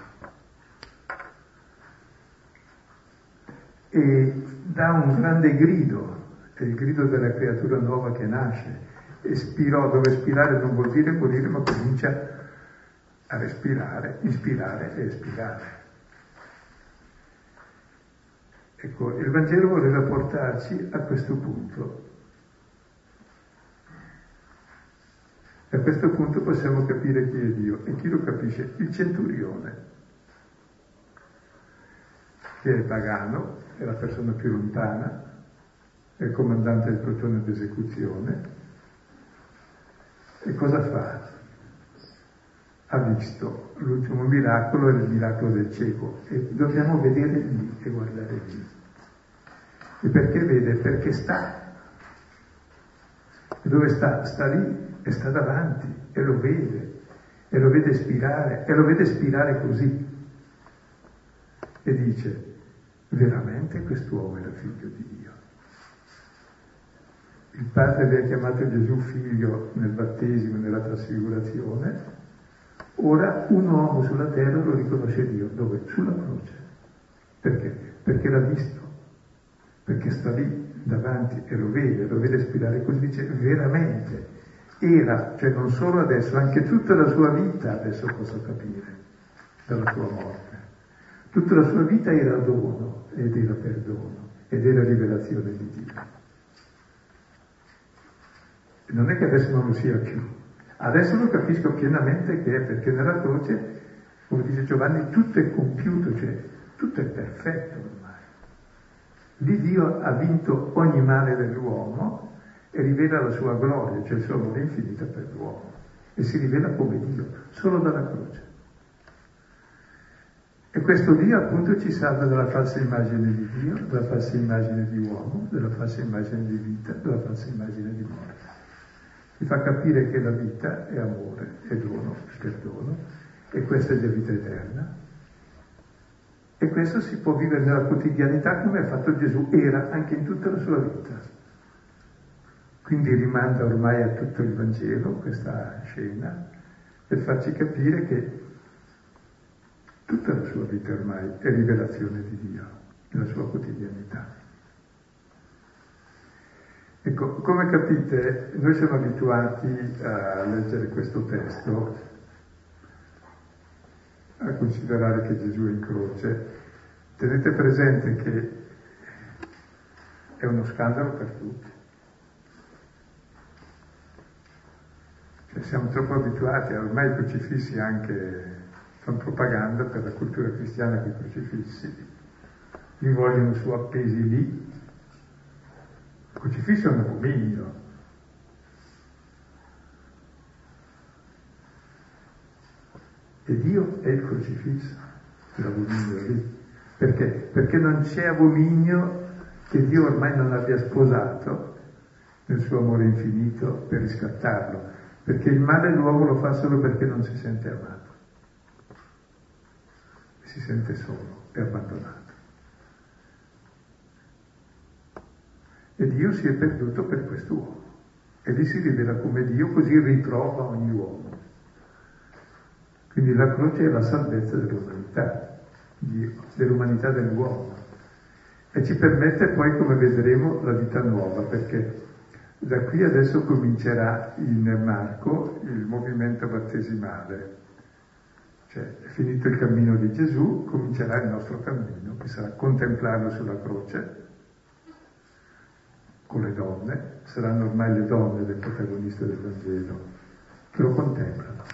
E dà un grande grido, è il grido della creatura nuova che nasce. Espirò, dove spirare non vuol dire morire, ma comincia a respirare, ispirare e espirare. Ecco, il Vangelo voleva portarci a questo punto. A questo punto possiamo capire chi è Dio. E chi lo capisce? Il centurione, che è pagano, è la persona più lontana, è il comandante del plotone d'esecuzione. E cosa fa? Ha visto l'ultimo miracolo, è il miracolo del cieco, e dobbiamo vedere lì e guardare lì. E perché vede? Perché sta. E dove sta? Sta lì e sta davanti e lo vede, e lo vede spirare, e lo vede spirare così. E dice, veramente quest'uomo era figlio di Dio. Il Padre aveva chiamato Gesù figlio nel battesimo, nella trasfigurazione. Ora un uomo sulla terra lo riconosce Dio. Dove? Sulla croce. Perché? Perché l'ha visto. Perché sta lì davanti e lo vede, lo vede spirare così. Dice, veramente era, cioè non solo adesso, anche tutta la sua vita adesso posso capire dalla sua morte. Tutta la sua vita era dono ed era perdono ed era rivelazione di Dio. E non è che adesso non lo sia più. Adesso lo capisco pienamente che è perché nella croce, come dice Giovanni, tutto è compiuto, cioè tutto è perfetto ormai. Lì Dio ha vinto ogni male dell'uomo e rivela la sua gloria, cioè il suo amore infinito per l'uomo. E si rivela come Dio, solo dalla croce. E questo Dio appunto ci salva dalla falsa immagine di Dio, dalla falsa immagine di uomo, dalla falsa immagine di vita, dalla falsa immagine di morte. Ci fa capire che la vita è amore, è dono, è perdono, e questa è la vita eterna. E questo si può vivere nella quotidianità come ha fatto Gesù, era anche in tutta la sua vita. Quindi rimanda ormai a tutto il Vangelo questa scena per farci capire che tutta la sua vita ormai è rivelazione di Dio, nella sua quotidianità. Ecco, come capite, noi siamo abituati a leggere questo testo, a considerare che Gesù è in croce. Tenete presente che è uno scandalo per tutti. Cioè, siamo troppo abituati, ormai i crocifissi anche fanno propaganda per la cultura cristiana che i crocifissi, li vogliono su appesi lì. Il crocifisso è un abominio. E Dio è il crocifisso, l'abominio lì. Perché? Perché non c'è abominio che Dio ormai non abbia sposato nel suo amore infinito per riscattarlo. Perché il male l'uomo lo fa solo perché non si sente amato. Si sente solo e abbandonato. E Dio si è perduto per quest'uomo. E lì si rivela come Dio, così ritrova ogni uomo. Quindi la croce è la salvezza dell'umanità, dell'umanità dell'uomo. E ci permette poi, come vedremo, la vita nuova, perché da qui adesso comincerà in Marco il movimento battesimale. Cioè, è finito il cammino di Gesù, comincerà il nostro cammino, che sarà contemplarlo sulla croce, con le donne, saranno ormai le donne del protagonista del Vangelo, che lo contemplano.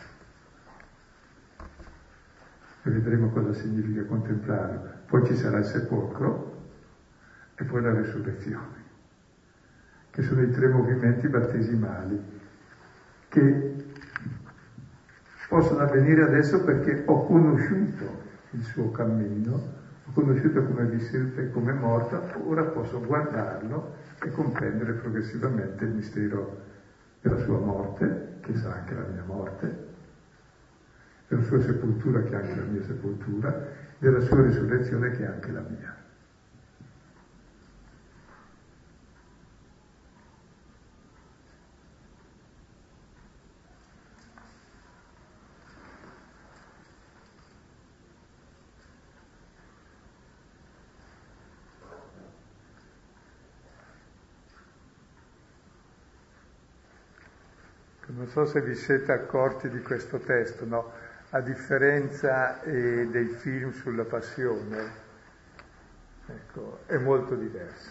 E vedremo cosa significa contemplarlo. Poi ci sarà il sepolcro, e poi la resurrezione, che sono i tre movimenti battesimali che possono avvenire adesso perché ho conosciuto il suo cammino, ho conosciuto come è vissuto e come è morto, ora posso guardarlo e comprendere progressivamente il mistero della sua morte, che sarà anche la mia morte, della sua sepoltura, che è anche la mia sepoltura, della sua risurrezione, che è anche la mia. Non so se vi siete accorti di questo testo, no? A differenza eh, dei film sulla passione, ecco, è molto diverso.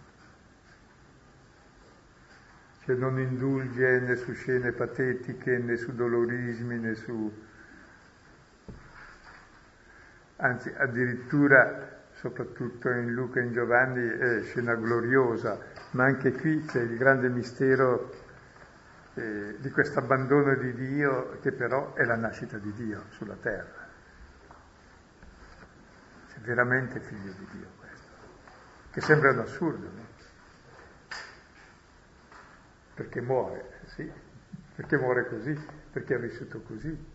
Cioè non indulge né su scene patetiche, né su dolorismi, né su... Anzi, addirittura, soprattutto in Luca e in Giovanni, è scena gloriosa, ma anche qui c'è il grande mistero Eh, di questo abbandono di Dio, che però è la nascita di Dio sulla terra. C'è veramente figlio di Dio questo, che sembra un assurdo, no? Perché muore, sì, perché muore così, perché ha vissuto così.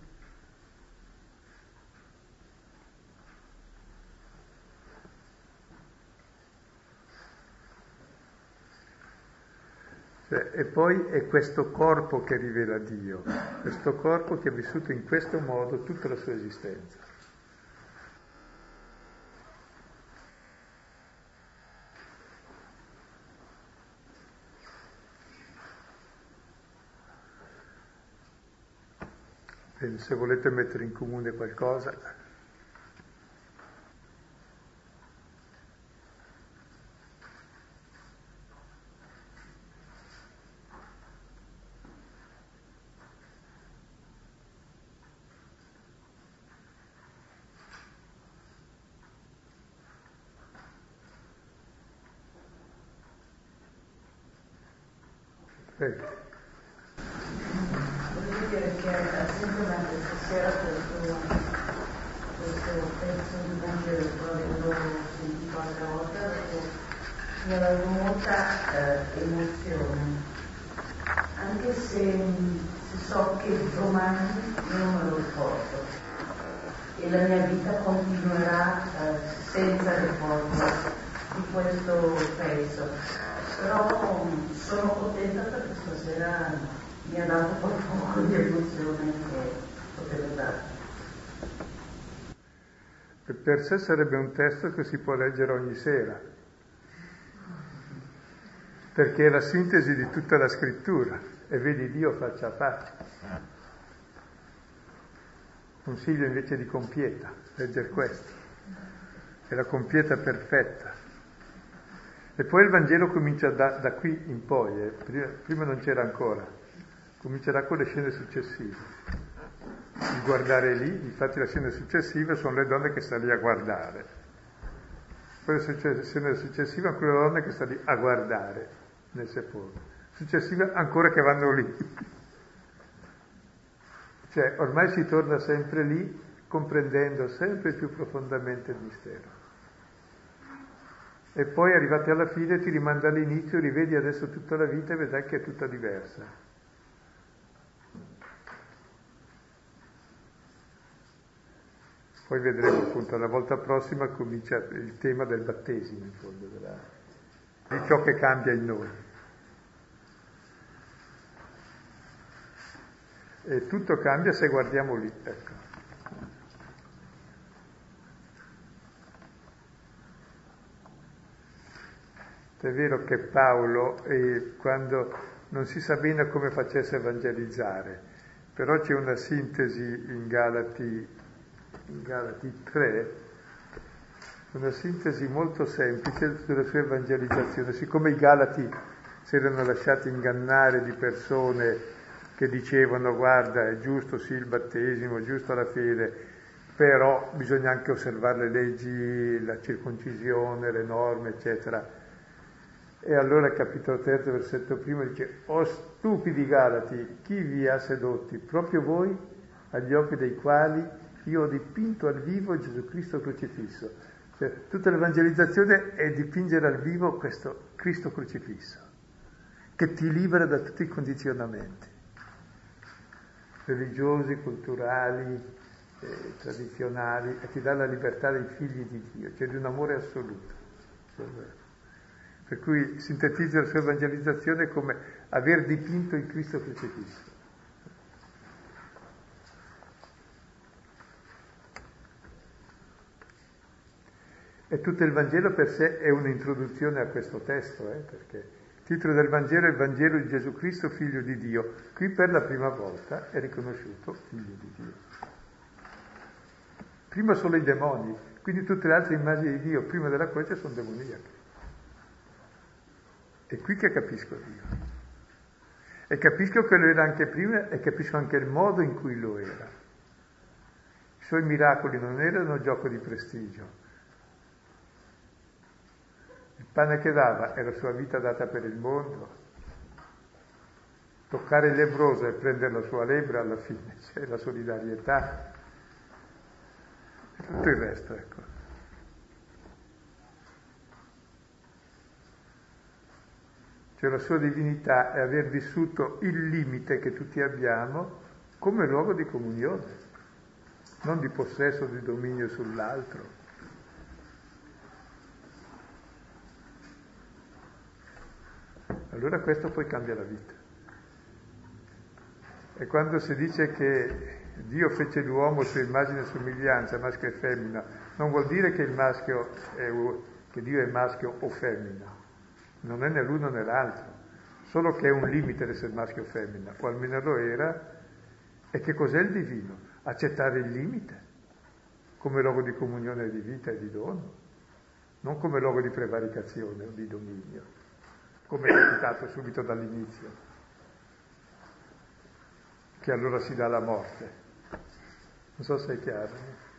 Cioè, e poi è questo corpo che rivela Dio, questo corpo che ha vissuto in questo modo tutta la sua esistenza. Bene, se volete mettere in comune qualcosa... Prego. Voglio dire che semplicemente stasera questo, questo pezzo di Vangelo che avevo sentito altre volte mi ha dato molta eh, emozione, anche se, se so che domani non me lo ricordo e la mia vita continuerà eh, senza ricordo di questo pezzo. Però sono contenta perché stasera mi ha dato qualcosa di emozione che potevo dare. E per sé sarebbe un testo che si può leggere ogni sera, perché è la sintesi di tutta la scrittura, e vedi Dio faccia a faccia. Consiglio invece di compieta, leggere questo, è la compieta perfetta. E poi il Vangelo comincia da, da qui in poi, eh. prima, prima non c'era ancora, comincerà con le scene successive. Il guardare lì, infatti le scene successive sono le donne che stanno lì a guardare. Poi le scene successive ancora le donne che stanno lì a guardare nel sepolcro. Successive ancora che vanno lì. Cioè ormai si torna sempre lì, comprendendo sempre più profondamente il mistero. E poi arrivati alla fine ti rimanda all'inizio, rivedi adesso tutta la vita e vedrai che è tutta diversa. Poi vedremo appunto, la volta prossima comincia il tema del battesimo, in fondo, della, di ciò che cambia in noi. E tutto cambia se guardiamo lì, ecco. È vero che Paolo, eh, quando non si sa bene come facesse a evangelizzare, però c'è una sintesi in Galati, in Galati tre, una sintesi molto semplice della sua evangelizzazione. Siccome i Galati si erano lasciati ingannare di persone che dicevano guarda è giusto sì il battesimo, è giusto la fede, però bisogna anche osservare le leggi, la circoncisione, le norme, eccetera. E allora, capitolo terzo, versetto primo, dice: o stupidi Galati, chi vi ha sedotti? Proprio voi, agli occhi dei quali io ho dipinto al vivo Gesù Cristo crocifisso. Cioè, tutta l'evangelizzazione è dipingere al vivo questo Cristo crocifisso, che ti libera da tutti i condizionamenti religiosi, culturali, eh, tradizionali, e ti dà la libertà dei figli di Dio, cioè di un amore assoluto. Per cui sintetizza la sua evangelizzazione come aver dipinto il Cristo crocifisso. E tutto il Vangelo per sé è un'introduzione a questo testo, eh, perché il titolo del Vangelo è il Vangelo di Gesù Cristo, figlio di Dio. Qui per la prima volta è riconosciuto figlio di Dio. Prima solo i demoni, quindi tutte le altre immagini di Dio prima della croce sono demoniache. È qui che capisco Dio. E capisco che lo era anche prima e capisco anche il modo in cui lo era. I suoi miracoli non erano gioco di prestigio. Il pane che dava è la sua vita data per il mondo. Toccare il lebbroso e prendere la sua lebbra alla fine, c'è la solidarietà. E tutto il resto, ecco. Cioè la sua divinità è aver vissuto il limite che tutti abbiamo come luogo di comunione, non di possesso, di dominio sull'altro. Allora questo poi cambia la vita. E quando si dice che Dio fece l'uomo su immagine e somiglianza, maschio e femmina, non vuol dire che il maschio è, che Dio è maschio o femmina. Non è né l'uno né l'altro, solo che è un limite essere maschio o femmina, o almeno lo era. E che cos'è il divino? Accettare il limite come luogo di comunione di vita e di dono, non come luogo di prevaricazione o di dominio, come è capitato subito dall'inizio, che allora si dà la morte. Non so se è chiaro.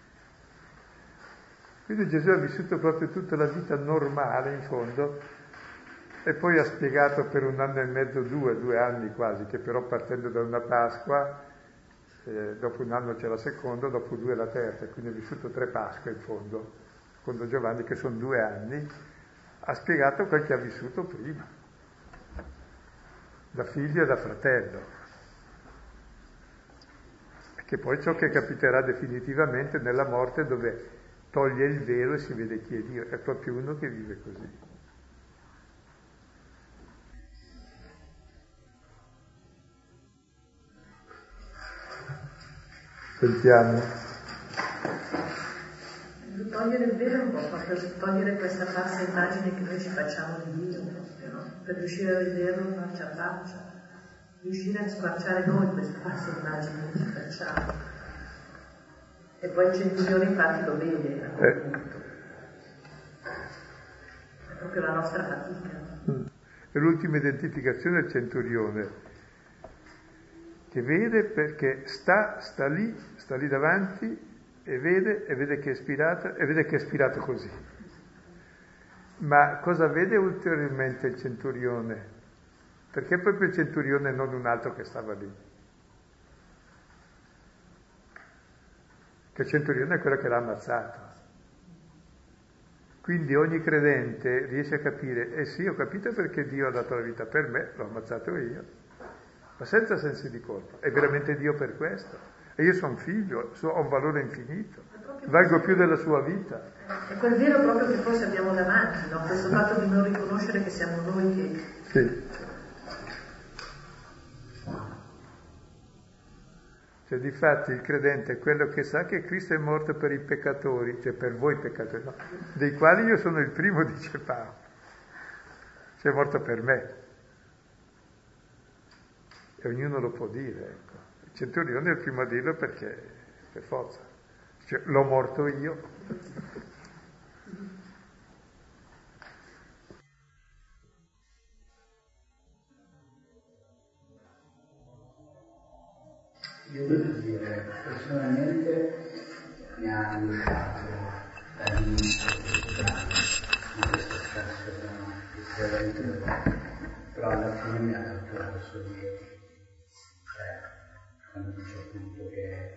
Quindi Gesù ha vissuto proprio tutta la vita normale, in fondo, e poi ha spiegato per un anno e mezzo, due, due anni quasi, che però partendo da una Pasqua, eh, dopo un anno c'è la seconda, dopo due la terza, quindi ha vissuto tre Pasque in fondo, secondo Giovanni, che sono due anni, ha spiegato quel che ha vissuto prima, da figlio e da fratello, e che poi ciò che capiterà definitivamente nella morte, dove toglie il velo e si vede chi è Dio, è proprio uno che vive così. Sentiamo. Togliere il velo è un po' proprio togliere questa falsa immagine che noi ci facciamo di Dio, no? Per riuscire a vederlo faccia a faccia, riuscire a squarciare noi questa falsa immagine che ci facciamo. E poi il centurione infatti lo vede a quel punto. È proprio la nostra fatica. E l'ultima identificazione è il centurione, che vede perché sta, sta lì, sta lì davanti e vede, e vede che è ispirato, e vede che è ispirato così. Ma cosa vede ulteriormente il centurione? Perché proprio il centurione e non un altro che stava lì? Che il centurione è quello che l'ha ammazzato. Quindi ogni credente riesce a capire, eh sì, ho capito perché Dio ha dato la vita per me, l'ho ammazzato io. Ma senza sensi di colpa, è veramente Dio per questo. E io sono figlio, so, ho un valore infinito, valgo più della sua vita. È quel vero proprio che forse abbiamo davanti, no? Questo fatto di non riconoscere che siamo noi che... Sì. Cioè, difatti il credente è quello che sa che Cristo è morto per i peccatori, cioè per voi peccatori, no? Dei quali io sono il primo, dice Paolo. Cioè è morto per me. E ognuno lo può dire, ecco. Il centurione è il primo a dirlo perché, per forza, cioè, l'ho morto io. Io devo dire, personalmente mi ha aiutato dall'inizio di questo stesso differente, però alla fine mi ha dato verso dietro, cioè quando dice appunto che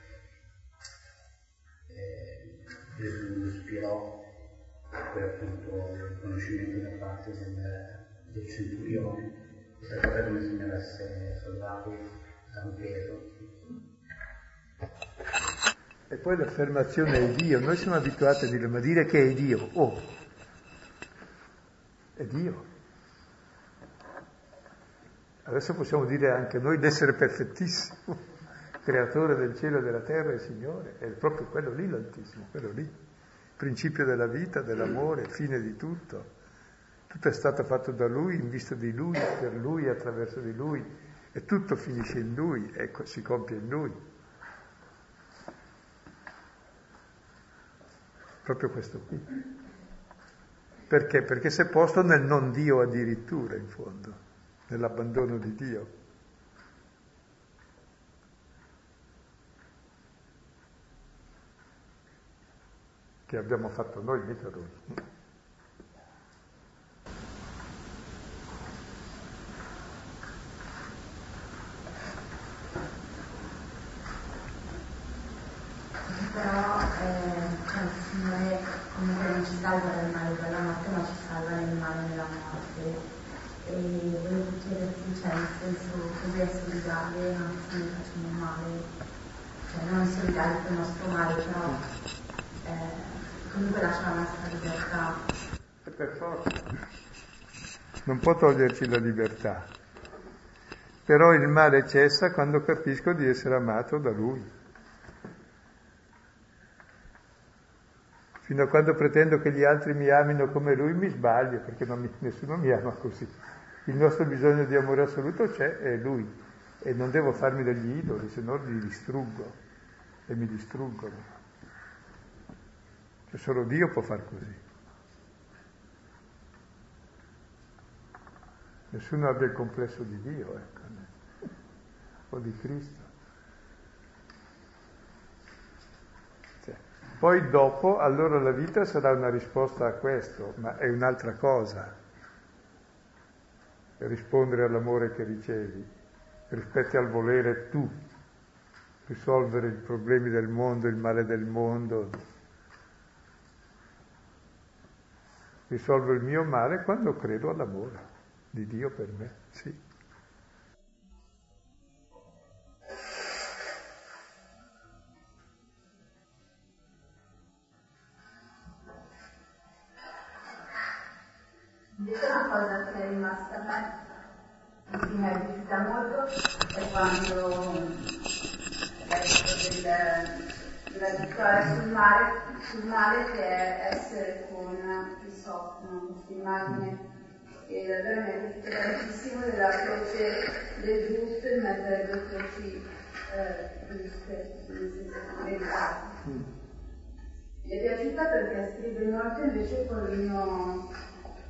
eh, Gesù lo ispirò, poi appunto il conoscimento da parte del, del centurione, questa cosa come se mi avesse soldato da un peso. E poi l'affermazione è Dio. Noi siamo abituati a dire, ma dire che è Dio, oh, è Dio. Adesso possiamo dire anche noi d'essere perfettissimo, creatore del cielo e della terra e Signore. È proprio quello lì l'Altissimo, quello lì. Principio della vita, dell'amore, fine di tutto. Tutto è stato fatto da Lui, in vista di Lui, per Lui, attraverso di Lui. E tutto finisce in Lui e si compie in Lui. Proprio questo qui. Perché? Perché si è posto nel non Dio addirittura, in fondo, nell'abbandono di Dio. Che abbiamo fatto noi, mica lui. Però eh, cioè, il Signore comunque non ci salva dal male dalla morte, ma ci salva nel male nella morte. E volevo chiederti, cioè, nel senso, così è solidale, non ci facciamo male, cioè non è solidale per il nostro male, però eh, comunque lascia la nostra libertà. E per forza. Non può toglierci la libertà. Però il male cessa quando capisco di essere amato da Lui. Fino a quando pretendo che gli altri mi amino come Lui mi sbaglio, perché non mi, nessuno mi ama così. Il nostro bisogno di amore assoluto c'è, è Lui. E non devo farmi degli idoli, se no li distruggo. E mi distruggono. Cioè solo Dio può far così. Nessuno abbia il complesso di Dio, ecco, o di Cristo. Poi dopo, allora la vita sarà una risposta a questo, ma è un'altra cosa. Rispondere all'amore che ricevi, rispetto al volere tu, risolvere i problemi del mondo, il male del mondo. Risolvo il mio male quando credo all'amore di Dio per me, sì. Invece una cosa che è rimasta a me, che mi è piaciuta molto, è quando detto del, della vittoria sul male, sul male che è essere con chi soffrono, questa immagine che davvero mi è piaciuta tantissimo della croce del giusto in mezzo alle due croci eh, giuste, nel senso verità. Mi è piaciuta perché scrive molto invece con il mio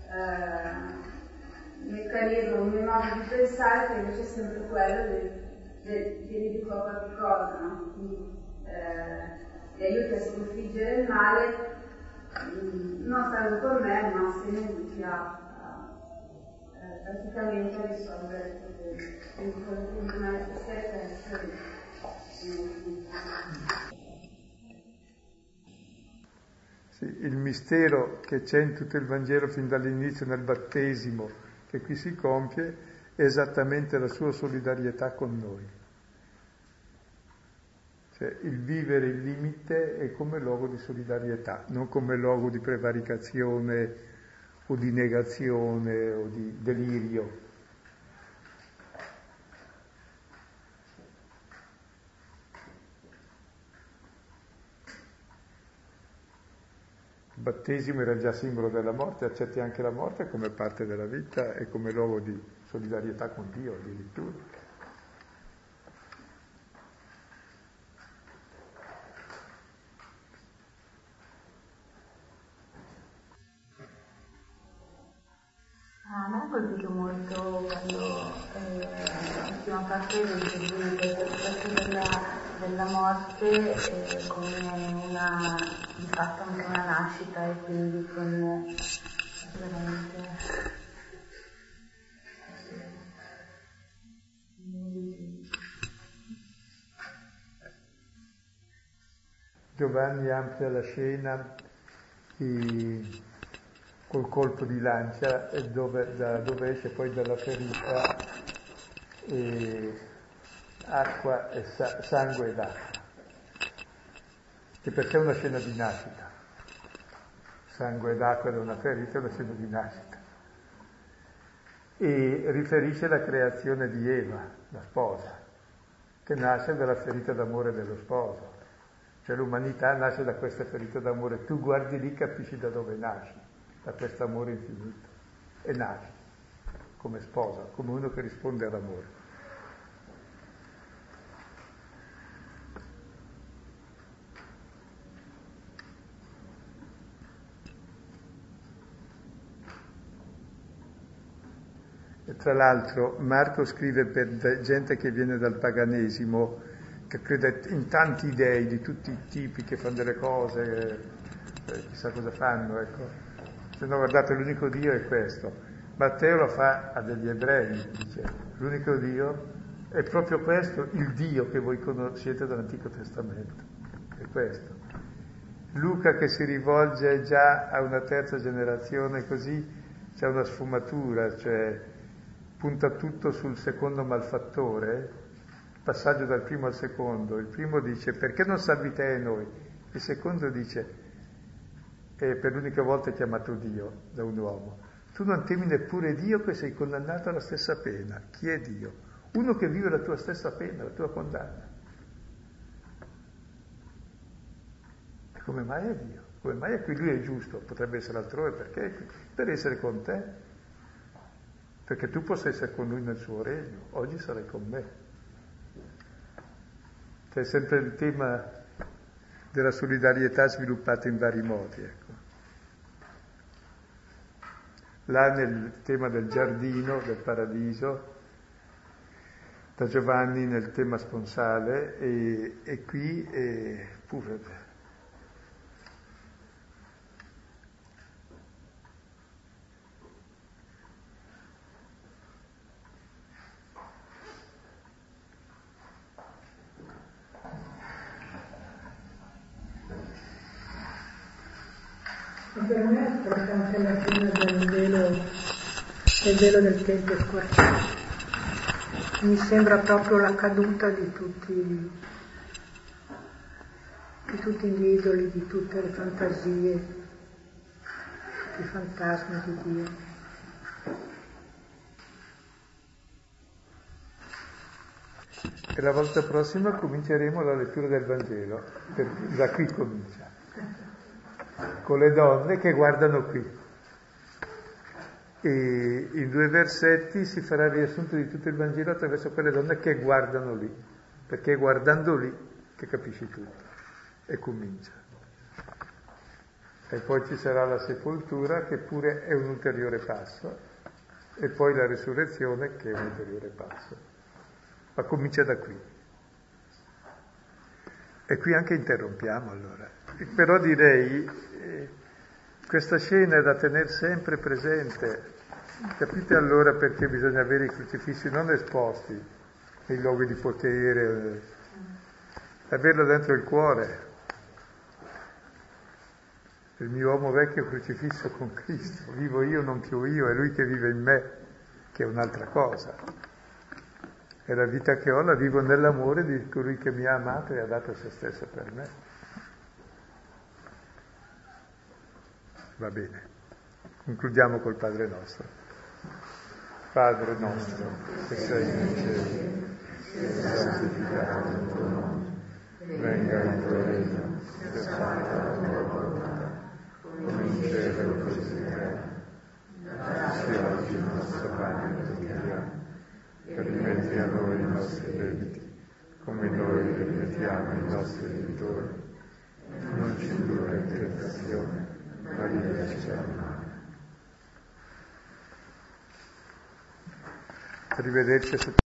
Uh, meccanismo, un mio modo di pensare che invece è sempre quello di mi dico qualche cosa, no? Quindi uh, mi aiuti a sconfiggere il male, mh, non stando con me, ma se ne aiuti a, a, a praticamente a risolvere il problema. Quindi quello che mi è stessa il mistero che c'è in tutto il Vangelo fin dall'inizio nel battesimo che qui si compie è esattamente la sua solidarietà con noi. Cioè il vivere il limite è come luogo di solidarietà, non come luogo di prevaricazione o di negazione o di delirio. Il battesimo era già simbolo della morte, accetti anche la morte come parte della vita e come luogo di solidarietà con Dio addirittura. A me ha colpito molto quando eh, l'ultima parte del Gesù, l'aspetto della, della morte eh, come una, di fatto anche una nascita e quindi con veramente Giovanni amplia la scena e, col colpo di lancia, e dove, da, dove esce poi dalla ferita e acqua e sa, sangue ed acqua, che per sé è una scena di nascita. Sangue ed acqua da una ferita è una scena di nascita. E riferisce la creazione di Eva, la sposa, che nasce dalla ferita d'amore dello sposo. Cioè l'umanità nasce da questa ferita d'amore. Tu guardi lì, capisci da dove nasci, da questo amore infinito. E nasci come sposa, come uno che risponde all'amore. E tra l'altro Marco scrive per gente che viene dal paganesimo, che crede in tanti dei di tutti i tipi, che fanno delle cose, eh, chissà cosa fanno, ecco. Se no, guardate, l'unico Dio è questo. Matteo lo fa a degli ebrei, dice, l'unico Dio è proprio questo, il Dio che voi conoscete dall'Antico Testamento, è questo. Luca, che si rivolge già a una terza generazione, così c'è una sfumatura, cioè punta tutto sul secondo malfattore, passaggio dal primo al secondo. Il primo dice: perché non salvi te e noi? Il secondo dice: e per l'unica volta è chiamato Dio da un uomo, tu non temi neppure Dio, che sei condannato alla stessa pena. Chi è Dio? Uno che vive la tua stessa pena, la tua condanna. E come mai è Dio? Come mai è qui? Lui è giusto, potrebbe essere altrove, perché è qui? Per essere con te, perché tu possa essere con lui nel suo regno. Oggi sarai con me. C'è sempre il tema della solidarietà sviluppata in vari modi, ecco. Là nel tema del giardino, del paradiso, da Giovanni nel tema sponsale, e, e qui è pure. Per me è stata anche la scena del velo, del velo del Tempio squarciato. Mi sembra proprio la caduta di tutti, di tutti gli idoli, di tutte le fantasie, i fantasmi di Dio. E la volta prossima cominceremo la lettura del Vangelo, perché da qui comincia, con le donne che guardano qui. E in due versetti si farà il riassunto di tutto il Vangelo attraverso quelle donne che guardano lì, perché è guardando lì che capisci tutto. E comincia. E poi ci sarà la sepoltura, che pure è un ulteriore passo, e poi la risurrezione, che è un ulteriore passo. Ma comincia da qui. E qui anche interrompiamo allora. Però direi, eh, questa scena è da tenere sempre presente. Capite allora perché bisogna avere i crocifissi non esposti nei luoghi di potere, eh, averlo dentro il cuore. Il mio uomo vecchio crocifisso con Cristo, vivo io, non più io, è Lui che vive in me, che è un'altra cosa. E la vita che ho la vivo nell'amore di colui che mi ha amato e ha dato se stesso per me. Va bene, concludiamo col Padre nostro. Padre nostro, che sei nei cieli, sia santificato il tuo nome, venga il tuo regno, sia fatta la tua volontà, come in cielo così in terra. Dacci oggi il nostro pane quotidiano, e rimetti a noi i nostri debiti, come noi rimettiamo i nostri debitori. Non ci indurre in tentazione, ma liberaci dal male. Arrivederci.